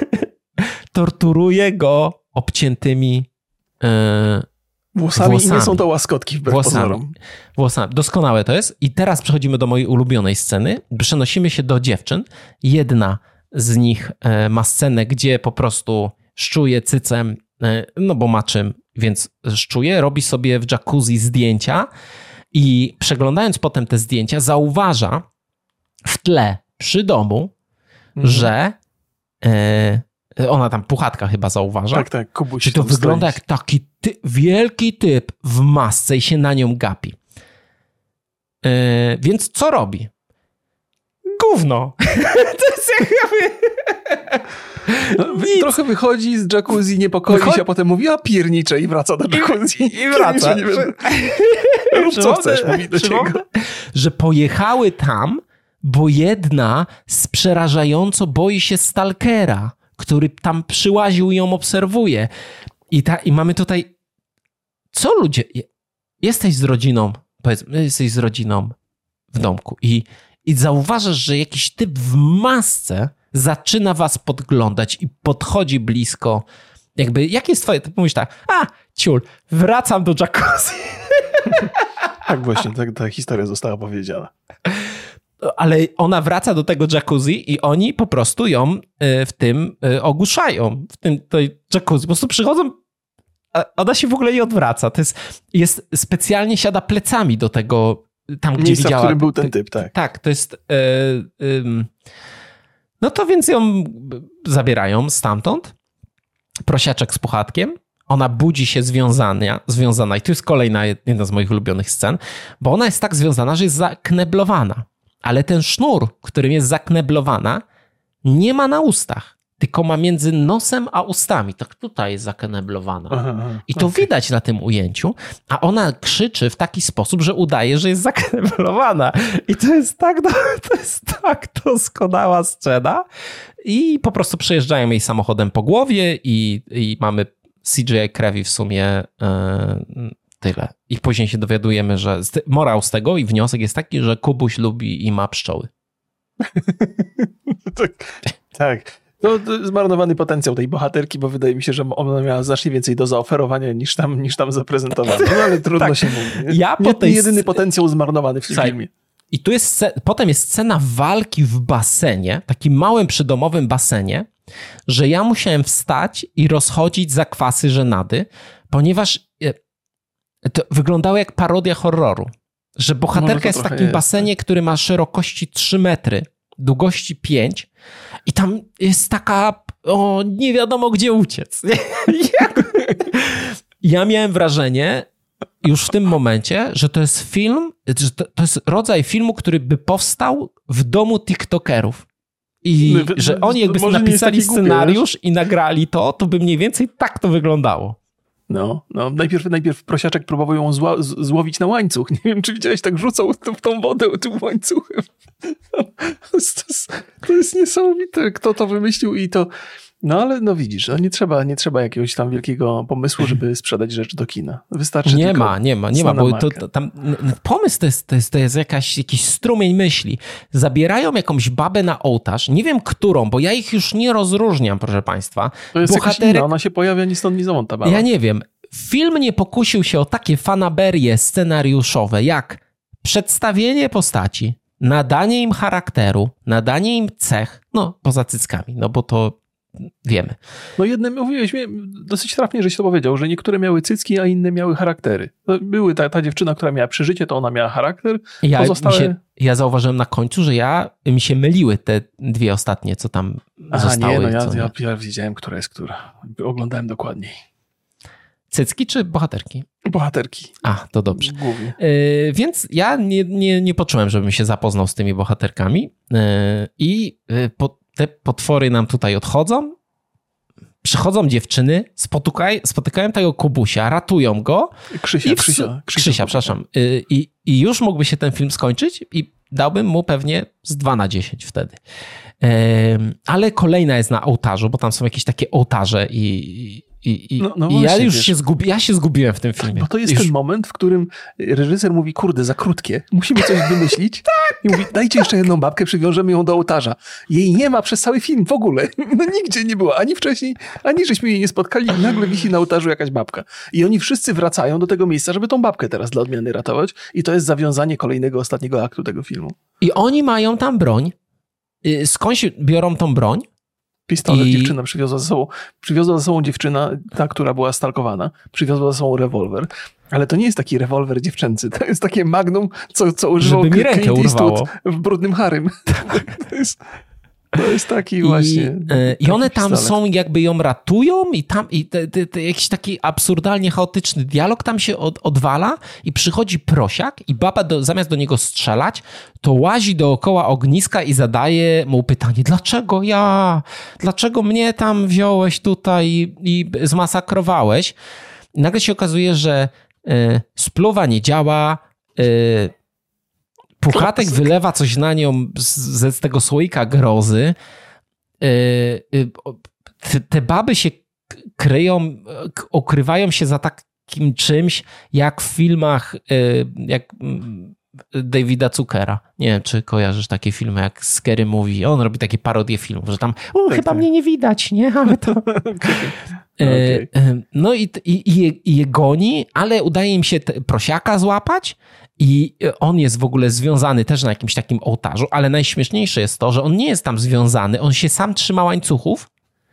torturuje go obciętymi yy, włosami, włosami. I nie są to łaskotki wbrew włosami. pozorom. Włosami. Doskonałe to jest. I teraz przechodzimy do mojej ulubionej sceny. Przenosimy się do dziewczyn. Jedna z nich yy, ma scenę, gdzie po prostu szczuje cycem, yy, no bo ma czym, więc szczuje, robi sobie w jacuzzi zdjęcia i przeglądając potem te zdjęcia zauważa w tle przy domu, mhm. że ona tam Puchatka chyba zauważa. Tak, tak. Kubuś Czy to wygląda stoi. Jak taki ty, wielki typ w masce i się na nią gapi. Yy, więc co robi? Gówno. To jest jakby... No, trochę wychodzi z jacuzzi, niepokoi Wychod... się, a potem mówi, a piernicze i wraca do jacuzzi. I, i wraca. Nie będę... Rób co chcesz, mówi do ciebie. Że pojechały tam, bo jedna z przerażająco boi się stalkera, który tam przyłaził i ją obserwuje. I, ta, i mamy tutaj... Co ludzie... Jesteś z rodziną, powiedzmy, jesteś z rodziną w domku i, i zauważasz, że jakiś typ w masce zaczyna was podglądać i podchodzi blisko. Jakby, jakie jest twoje... Ty mówisz tak, a, ciul, wracam do jacuzzi. Tak właśnie, tak, ta historia została powiedziana. ale ona wraca do tego jacuzzi i oni po prostu ją w tym ogłuszają, w tym tej jacuzzi. Po prostu przychodzą, a ona się w ogóle nie odwraca. To jest, jest specjalnie siada plecami do tego, tam gdzie miejsca, widziała. w którym był ten typ, tak. Tak, to jest... E, e, no to więc ją zabierają stamtąd. Prosiaczek z puchatkiem. Ona budzi się związana, związana i tu jest kolejna jedna z moich ulubionych scen, bo ona jest tak związana, że jest zakneblowana. Ale ten sznur, którym jest zakneblowana, nie ma na ustach, tylko ma między nosem a ustami. Tak tutaj jest zakneblowana. Aha, aha, I to okay. widać na tym ujęciu, a ona krzyczy w taki sposób, że udaje, że jest zakneblowana. I to jest tak, to jest tak doskonała scena. I po prostu przejeżdżają jej samochodem po głowie i, i mamy C J I krewi w sumie yy, tyle. I później się dowiadujemy, że morał z tego i wniosek jest taki, że Kubuś lubi i ma pszczoły. tak, tak. No, to zmarnowany potencjał tej bohaterki, bo wydaje mi się, że ona miała znacznie więcej do zaoferowania niż tam, niż tam zaprezentowano. No ale trudno tak. się mówi. Nie, ja nie, nie jedyny potencjał zmarnowany w tym Słuchaj, filmie. I tu jest, sc- potem jest scena walki w basenie, takim małym przydomowym basenie, że ja musiałem wstać i rozchodzić zakwasy żenady, ponieważ to wyglądało jak parodia horroru. Że bohaterka jest w takim jest. basenie, który ma szerokości trzy metry, długości pięć i tam jest taka, o, nie wiadomo gdzie uciec. Ja miałem wrażenie już w tym momencie, że to jest film, że to, to jest rodzaj filmu, który by powstał w domu tiktokerów. I no, że oni jakby napisali scenariusz głupie, i nagrali to, to by mniej więcej tak to wyglądało. No, no najpierw, najpierw prosiaczek próbował ją zła, z, złowić na łańcuch. Nie wiem, czy widziałeś, tak rzucał w tą wodę tym łańcuchem. To jest, to jest niesamowite, kto to wymyślił i to... No ale no widzisz, no nie trzeba, nie trzeba jakiegoś tam wielkiego pomysłu, żeby sprzedać rzeczy do kina. Wystarczy Nie tylko ma, nie ma, nie ma, bo to, to, tam pomysł to jest, to jest, to jest jakaś, jakiś strumień myśli. Zabierają jakąś babę na ołtarz, nie wiem którą, bo ja ich już nie rozróżniam, proszę państwa. To jest Bohaterek... jakaś inna, ona się pojawia ni stąd, ni zowąd ta baba. Ja nie wiem. Film nie pokusił się o takie fanaberie scenariuszowe, jak przedstawienie postaci, nadanie im charakteru, nadanie im cech, no poza cyckami, no bo to wiemy. No jedne, mówiłeś, dosyć trafnie, żeś to powiedział, że niektóre miały cycki, a inne miały charaktery. Były ta, ta dziewczyna, która miała przeżycie, to ona miała charakter. Ja, pozostałe... się, ja zauważyłem na końcu, że ja, mi się myliły te dwie ostatnie, co tam Aha, zostały. Nie, no ja, co ja, ja wiedziałem, która jest która. Oglądałem dokładniej. Cycki czy bohaterki? Bohaterki. A, to dobrze. Głównie. Yy, więc ja nie, nie, nie poczułem, żebym się zapoznał z tymi bohaterkami. Yy, I yy, po, te potwory nam tutaj odchodzą. Przychodzą dziewczyny, spotykaj, spotykają tego Kubusia, ratują go. Krzysia, i w, Krzysia, Krzysia, Krzysia przepraszam. Yy, i, I już mógłby się ten film skończyć i dałbym mu pewnie z dwa na dziesięć wtedy. Yy, ale kolejna jest na ołtarzu, bo tam są jakieś takie ołtarze i... I, i, no, no i właśnie, ja już wiesz, się, zgubi, ja się zgubiłem w tym filmie. Bo to jest już... ten moment, w którym reżyser mówi, kurde, za krótkie, musimy coś wymyślić. Tak. I mówi, dajcie jeszcze jedną babkę, przywiążemy ją do ołtarza. Jej nie ma przez cały film w ogóle. No nigdzie nie było, ani wcześniej, ani żeśmy jej nie spotkali i nagle wisi na ołtarzu jakaś babka. I oni wszyscy wracają do tego miejsca, żeby tą babkę teraz dla odmiany ratować. I to jest zawiązanie kolejnego, ostatniego aktu tego filmu. I oni mają tam broń. Skądś biorą tą broń? Pistolet I... dziewczyna przywiozła ze sobą, przywiozła ze sobą dziewczyna, ta, która była stalkowana, przywiozła ze sobą rewolwer, ale to nie jest taki rewolwer dziewczęcy, to jest takie magnum, co, co używał Żeby mi rękę urwało. W Brudnym Harrym. To jest, to jest taki właśnie... I, taki i one tam pistolet. Są, jakby ją ratują i tam i te, te, te, jakiś taki absurdalnie chaotyczny dialog tam się od, odwala i przychodzi prosiak i baba do, zamiast do niego strzelać, to łazi dookoła ogniska i zadaje mu pytanie, dlaczego ja? Dlaczego mnie tam wziąłeś tutaj i, i zmasakrowałeś? I nagle się okazuje, że y, spluwa nie działa, y, Puchatek wylewa coś na nią z, z tego słoika grozy. Te, te baby się kryją, ukrywają się za takim czymś, jak w filmach, jak Davida Zuckera. Nie wiem, czy kojarzysz takie filmy jak Scary Movie. On robi takie parodie filmów, że tam o, tak, chyba tak. mnie nie widać, nie? Ale to... okay. No i, i, i, je, i je goni, ale udaje im się prosiaka złapać i on jest w ogóle związany też na jakimś takim ołtarzu, ale najśmieszniejsze jest to, że on nie jest tam związany, on się sam trzyma łańcuchów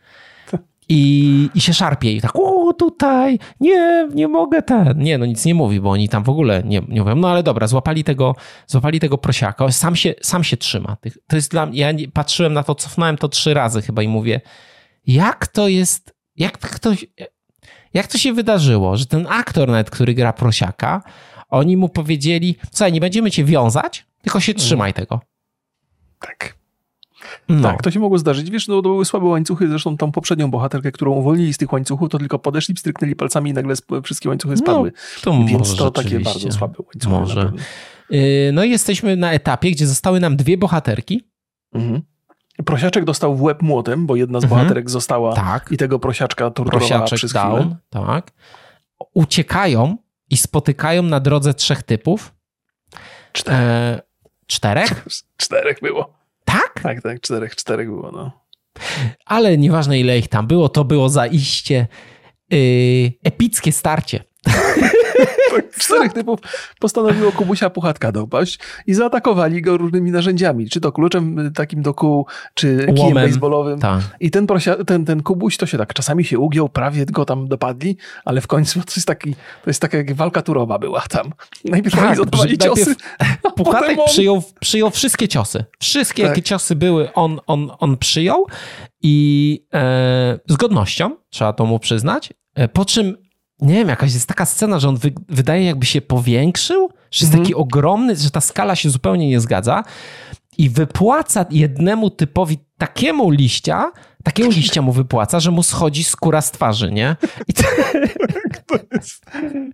i, i się szarpie i tak, o tutaj, nie, nie mogę ten. Nie, no nic nie mówi, bo oni tam w ogóle nie, nie mówią. No ale dobra, złapali tego, złapali tego prosiaka, sam się, sam się trzyma. To jest dla mnie, ja patrzyłem na to, cofnąłem to trzy razy chyba i mówię, jak to jest, jak ktoś, jak to się wydarzyło, że ten aktor nawet, który gra prosiaka, oni mu powiedzieli, słuchaj, nie będziemy cię wiązać, tylko się trzymaj tego. Tak. No. Tak, to się mogło zdarzyć. Wiesz, no to były słabe łańcuchy, zresztą tą poprzednią bohaterkę, którą uwolnili z tych łańcuchów, to tylko podeszli, stryknęli palcami i nagle wszystkie łańcuchy spadły. No, to Więc to takie bardzo słabe łańcuchy. Może. No i jesteśmy na etapie, gdzie zostały nam dwie bohaterki. Mhm. Prosiaczek dostał w łeb młotem, bo jedna z mhm. bohaterek została tak. i tego prosiaczka torturowała Prosiaczek przez chwilę. Down, tak. Uciekają i spotykają na drodze trzech typów. Czterech. E, czterech? Czterech było. Tak? Tak, tak, czterech, czterech było, no. Ale nieważne ile ich tam było, to było zaiście yy, epickie starcie. Czterech typów postanowiło Kubusia Puchatka dopaść i zaatakowali go różnymi narzędziami, czy to kluczem takim do kół, czy kijem baseballowym. Ta. I ten, prosia, ten, ten Kubuś to się tak czasami się ugiął, prawie go tam dopadli, ale w końcu to jest taki, to jest taka jak walka turowa była tam. Najpierw tak, oni zadawali ciosy. Puchatek on... przyjął, przyjął wszystkie ciosy. Wszystkie tak. jakie ciosy były, on, on, on przyjął i e, z godnością, trzeba to mu przyznać, e, po czym nie wiem, jakaś jest taka scena, że on wy, wydaje jakby się powiększył, że jest mm. taki ogromny, że ta skala się zupełnie nie zgadza i wypłaca jednemu typowi takiemu liścia, takiego liścia mu wypłaca, że mu schodzi skóra z twarzy, nie? I to... to jest...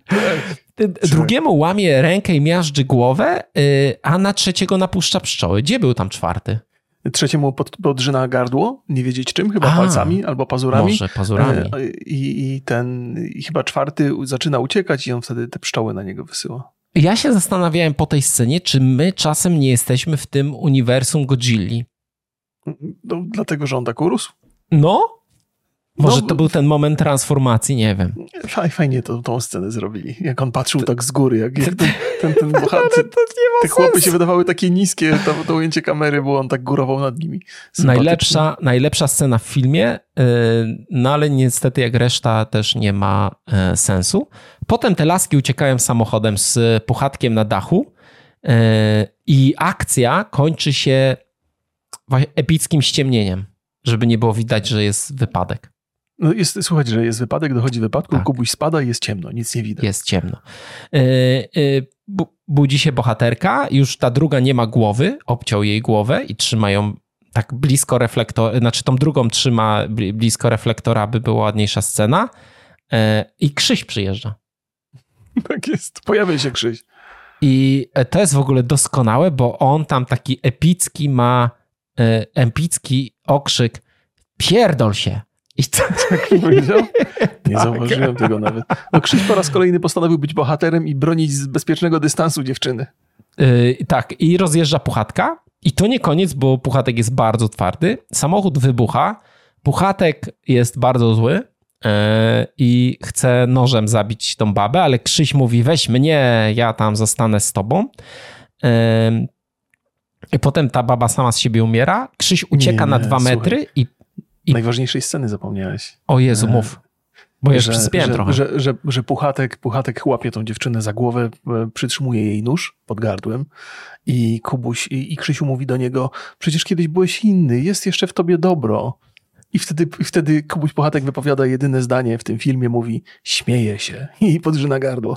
Drugiemu łamie rękę i miażdży głowę, a na trzeciego napuszcza pszczoły. Gdzie był tam czwarty? Trzeciemu pod, podrzyna gardło, nie wiedzieć czym, chyba A, palcami albo pazurami. Może pazurami. I, i ten, i chyba czwarty zaczyna uciekać i on wtedy te pszczoły na niego wysyła. Ja się zastanawiałem po tej scenie, czy my czasem nie jesteśmy w tym uniwersum Godzilli. No, dlatego, że on tak urósł? No. Może no, to był ten moment transformacji, nie wiem. Fajnie to, tą scenę zrobili. Jak on patrzył tak z góry, jak, jak ten, ten, ten bohater. Te chłopy się wydawały takie niskie, to, to ujęcie kamery, bo on tak górował nad nimi. Najlepsza, najlepsza scena w filmie, no ale niestety jak reszta też nie ma sensu. Potem te laski uciekają samochodem z Puchatkiem na dachu i akcja kończy się epickim ściemnieniem, żeby nie było widać, że jest wypadek. No jest, słuchajcie, że jest wypadek, dochodzi wypadku, tak. Kubuś spada i jest ciemno, nic nie widać. Jest ciemno. Yy, yy, bu- budzi się bohaterka, już ta druga nie ma głowy, obciął jej głowę i trzyma ją tak blisko reflektora, znaczy tą drugą trzyma blisko reflektora, aby była ładniejsza scena yy, i Krzyś przyjeżdża. Tak jest, pojawia się Krzyś. I to jest w ogóle doskonałe, bo on tam taki epicki ma, yy, epicki okrzyk, pierdol się. I to... Tak powiedział? Nie tak. Zauważyłem tego nawet. No Krzyś po raz kolejny postanowił być bohaterem i bronić z bezpiecznego dystansu dziewczyny. Yy, tak, i rozjeżdża Puchatka. I to nie koniec, bo Puchatek jest bardzo twardy. Samochód wybucha. Puchatek jest bardzo zły yy, i chce nożem zabić tą babę, ale Krzyś mówi, weź mnie, ja tam zostanę z tobą. Yy, I potem ta baba sama z siebie umiera. Krzyś ucieka nie, na dwa metry słuchaj. i I... Najważniejszej sceny zapomniałeś. O Jezu, mów. Bo już przyspiałem trochę. Że, że, że Puchatek, Puchatek łapie tą dziewczynę za głowę, przytrzymuje jej nóż pod gardłem i Kubuś i, i Krzysiu mówi do niego, przecież kiedyś byłeś inny, jest jeszcze w tobie dobro. I wtedy, i wtedy Kubuś Puchatek wypowiada jedyne zdanie w tym filmie, mówi, śmieje się i podrzyna gardło.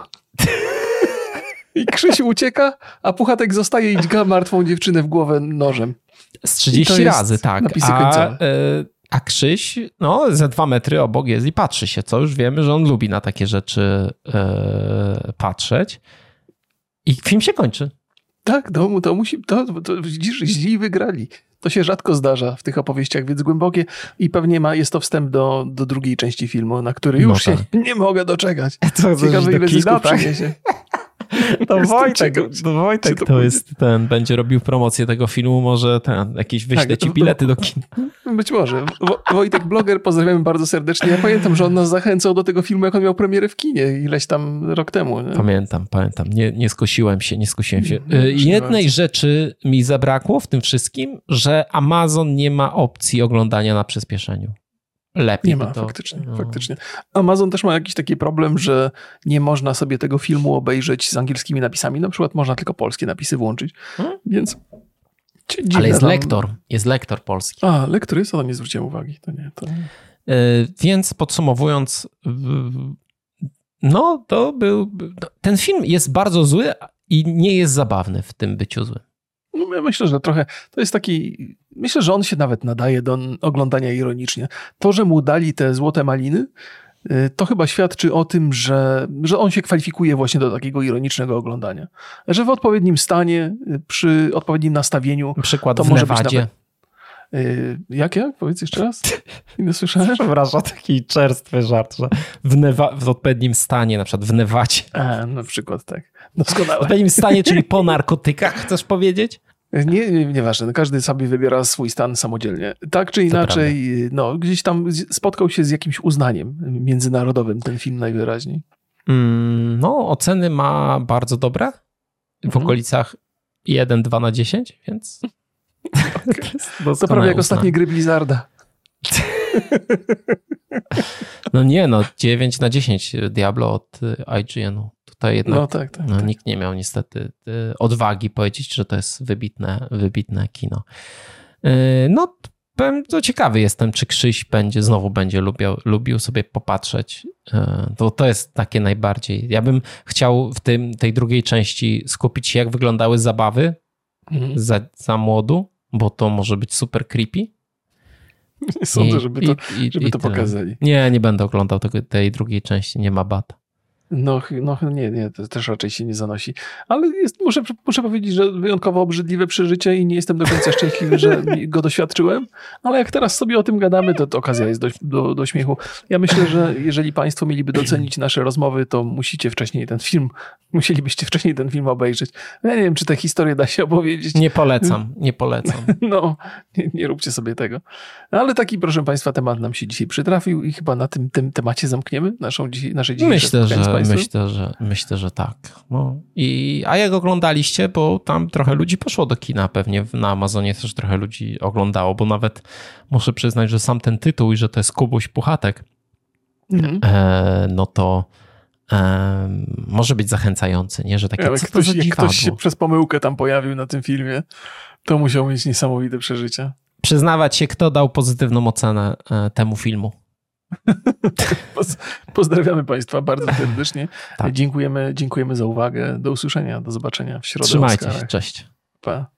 I Krzysiu ucieka, a Puchatek zostaje i dźga martwą dziewczynę w głowę nożem. Z trzydzieści razy, tak. Napisy końcowe. A, y- A Krzyś, no, za dwa metry obok jest i patrzy się, co już wiemy, że on lubi na takie rzeczy yy, patrzeć. I film się kończy. Tak, to, to musi, to, to widzisz, źli wygrali. To się rzadko zdarza w tych opowieściach, więc głębokie i pewnie ma, jest to wstęp do, do drugiej części filmu, na który już no tak. się nie mogę doczekać. Co, Ciekawe, ile zysków przyniesie. To Wojtek, to, Wojtek to, to jest ten, będzie robił promocję tego filmu, może ten, jakieś wyśle tak, ci to, bilety do kin. Być może. Wo, Wojtek Bloger, pozdrawiamy bardzo serdecznie. Ja pamiętam, że on nas zachęcał do tego filmu, jak on miał premierę w kinie ileś tam rok temu. Nie? Pamiętam, pamiętam. Nie, nie skusiłem się, nie skusiłem się. Nie, Jednej bardzo. rzeczy mi zabrakło w tym wszystkim, że Amazon nie ma opcji oglądania na przyspieszeniu. Lepiej. Nie ma, to... faktycznie, no. faktycznie. Amazon też ma jakiś taki problem, że nie można sobie tego filmu obejrzeć z angielskimi napisami. Na przykład można tylko polskie napisy włączyć, hmm? więc... Dziwne, ale jest tam... lektor, jest lektor polski. A, lektor jest, ale nie zwróciłem uwagi. To nie, to nie. Yy, więc podsumowując, no to był... Ten film jest bardzo zły i nie jest zabawny w tym byciu złym. No ja myślę, że trochę to jest taki... Myślę, że on się nawet nadaje do oglądania ironicznie. To, że mu dali te złote maliny, to chyba świadczy o tym, że, że on się kwalifikuje właśnie do takiego ironicznego oglądania. Że w odpowiednim stanie, przy odpowiednim nastawieniu... Przykład to w może Nevadzie. Być nawet... Yy, jak, jak? Powiedz jeszcze raz. Nie słyszałem. Przepraszam, taki czerstwy żart, że w, Neva- w odpowiednim stanie, na przykład w Nevadzie. A, na przykład tak. Doskonale. W odpowiednim stanie, czyli po narkotykach, chcesz powiedzieć? Nie, nie, nieważne. Każdy sobie wybiera swój stan samodzielnie. Tak czy inaczej, no, gdzieś tam spotkał się z jakimś uznaniem międzynarodowym ten film najwyraźniej. Mm, no, oceny ma bardzo dobre. W mhm. okolicach jeden dwa na dziesięć, więc... Okay. To prawie jak ostatnie gry Blizzarda. No nie, no dziewięć na dziesięć Diablo od I G N-u. Tutaj jednak no tak, tak, no, tak. nikt nie miał niestety odwagi powiedzieć, że to jest wybitne, wybitne kino. No to ciekawy jestem, czy Krzyś będzie, znowu będzie lubił, lubił sobie popatrzeć. To, to jest takie najbardziej. Ja bym chciał w tym, tej drugiej części skupić się, jak wyglądały zabawy mhm. za, za młodu, bo to może być super creepy. Nie sądzę, żeby to, i, i, żeby i to pokazali. Nie, nie będę oglądał tego, tej drugiej części, nie ma bata. No, no nie, nie, to też raczej się nie zanosi. Ale jest, muszę, muszę powiedzieć, że wyjątkowo obrzydliwe przeżycie i nie jestem do końca szczęśliwy, że go doświadczyłem, ale jak teraz sobie o tym gadamy, to, to okazja jest do, do, do śmiechu. Ja myślę, że jeżeli państwo mieliby docenić nasze rozmowy, to musicie wcześniej ten film, musielibyście wcześniej ten film obejrzeć. Ja nie wiem, czy tę historię da się opowiedzieć. Nie polecam, nie polecam. No, nie, nie róbcie sobie tego. Ale taki, proszę państwa, temat nam się dzisiaj przytrafił i chyba na tym, tym temacie zamkniemy naszą, nasze dzisiejsze Myślę, że Myślę, że myślę, że tak. No. I, a jak oglądaliście, bo tam trochę ludzi poszło do kina, pewnie na Amazonie też trochę ludzi oglądało, bo nawet muszę przyznać, że sam ten tytuł i że to jest Kubuś Puchatek, mhm. e, no to e, może być zachęcający, nie? Że takie, ale co ktoś, to za jak ktoś się przez pomyłkę tam pojawił na tym filmie, to musiał mieć niesamowite przeżycia. Przyznawać się, kto dał pozytywną ocenę e, temu filmu. Pozdrawiamy państwa bardzo serdecznie. Tak. Dziękujemy, dziękujemy za uwagę. Do usłyszenia, do zobaczenia w środę. Trzymajcie się, cześć. Pa.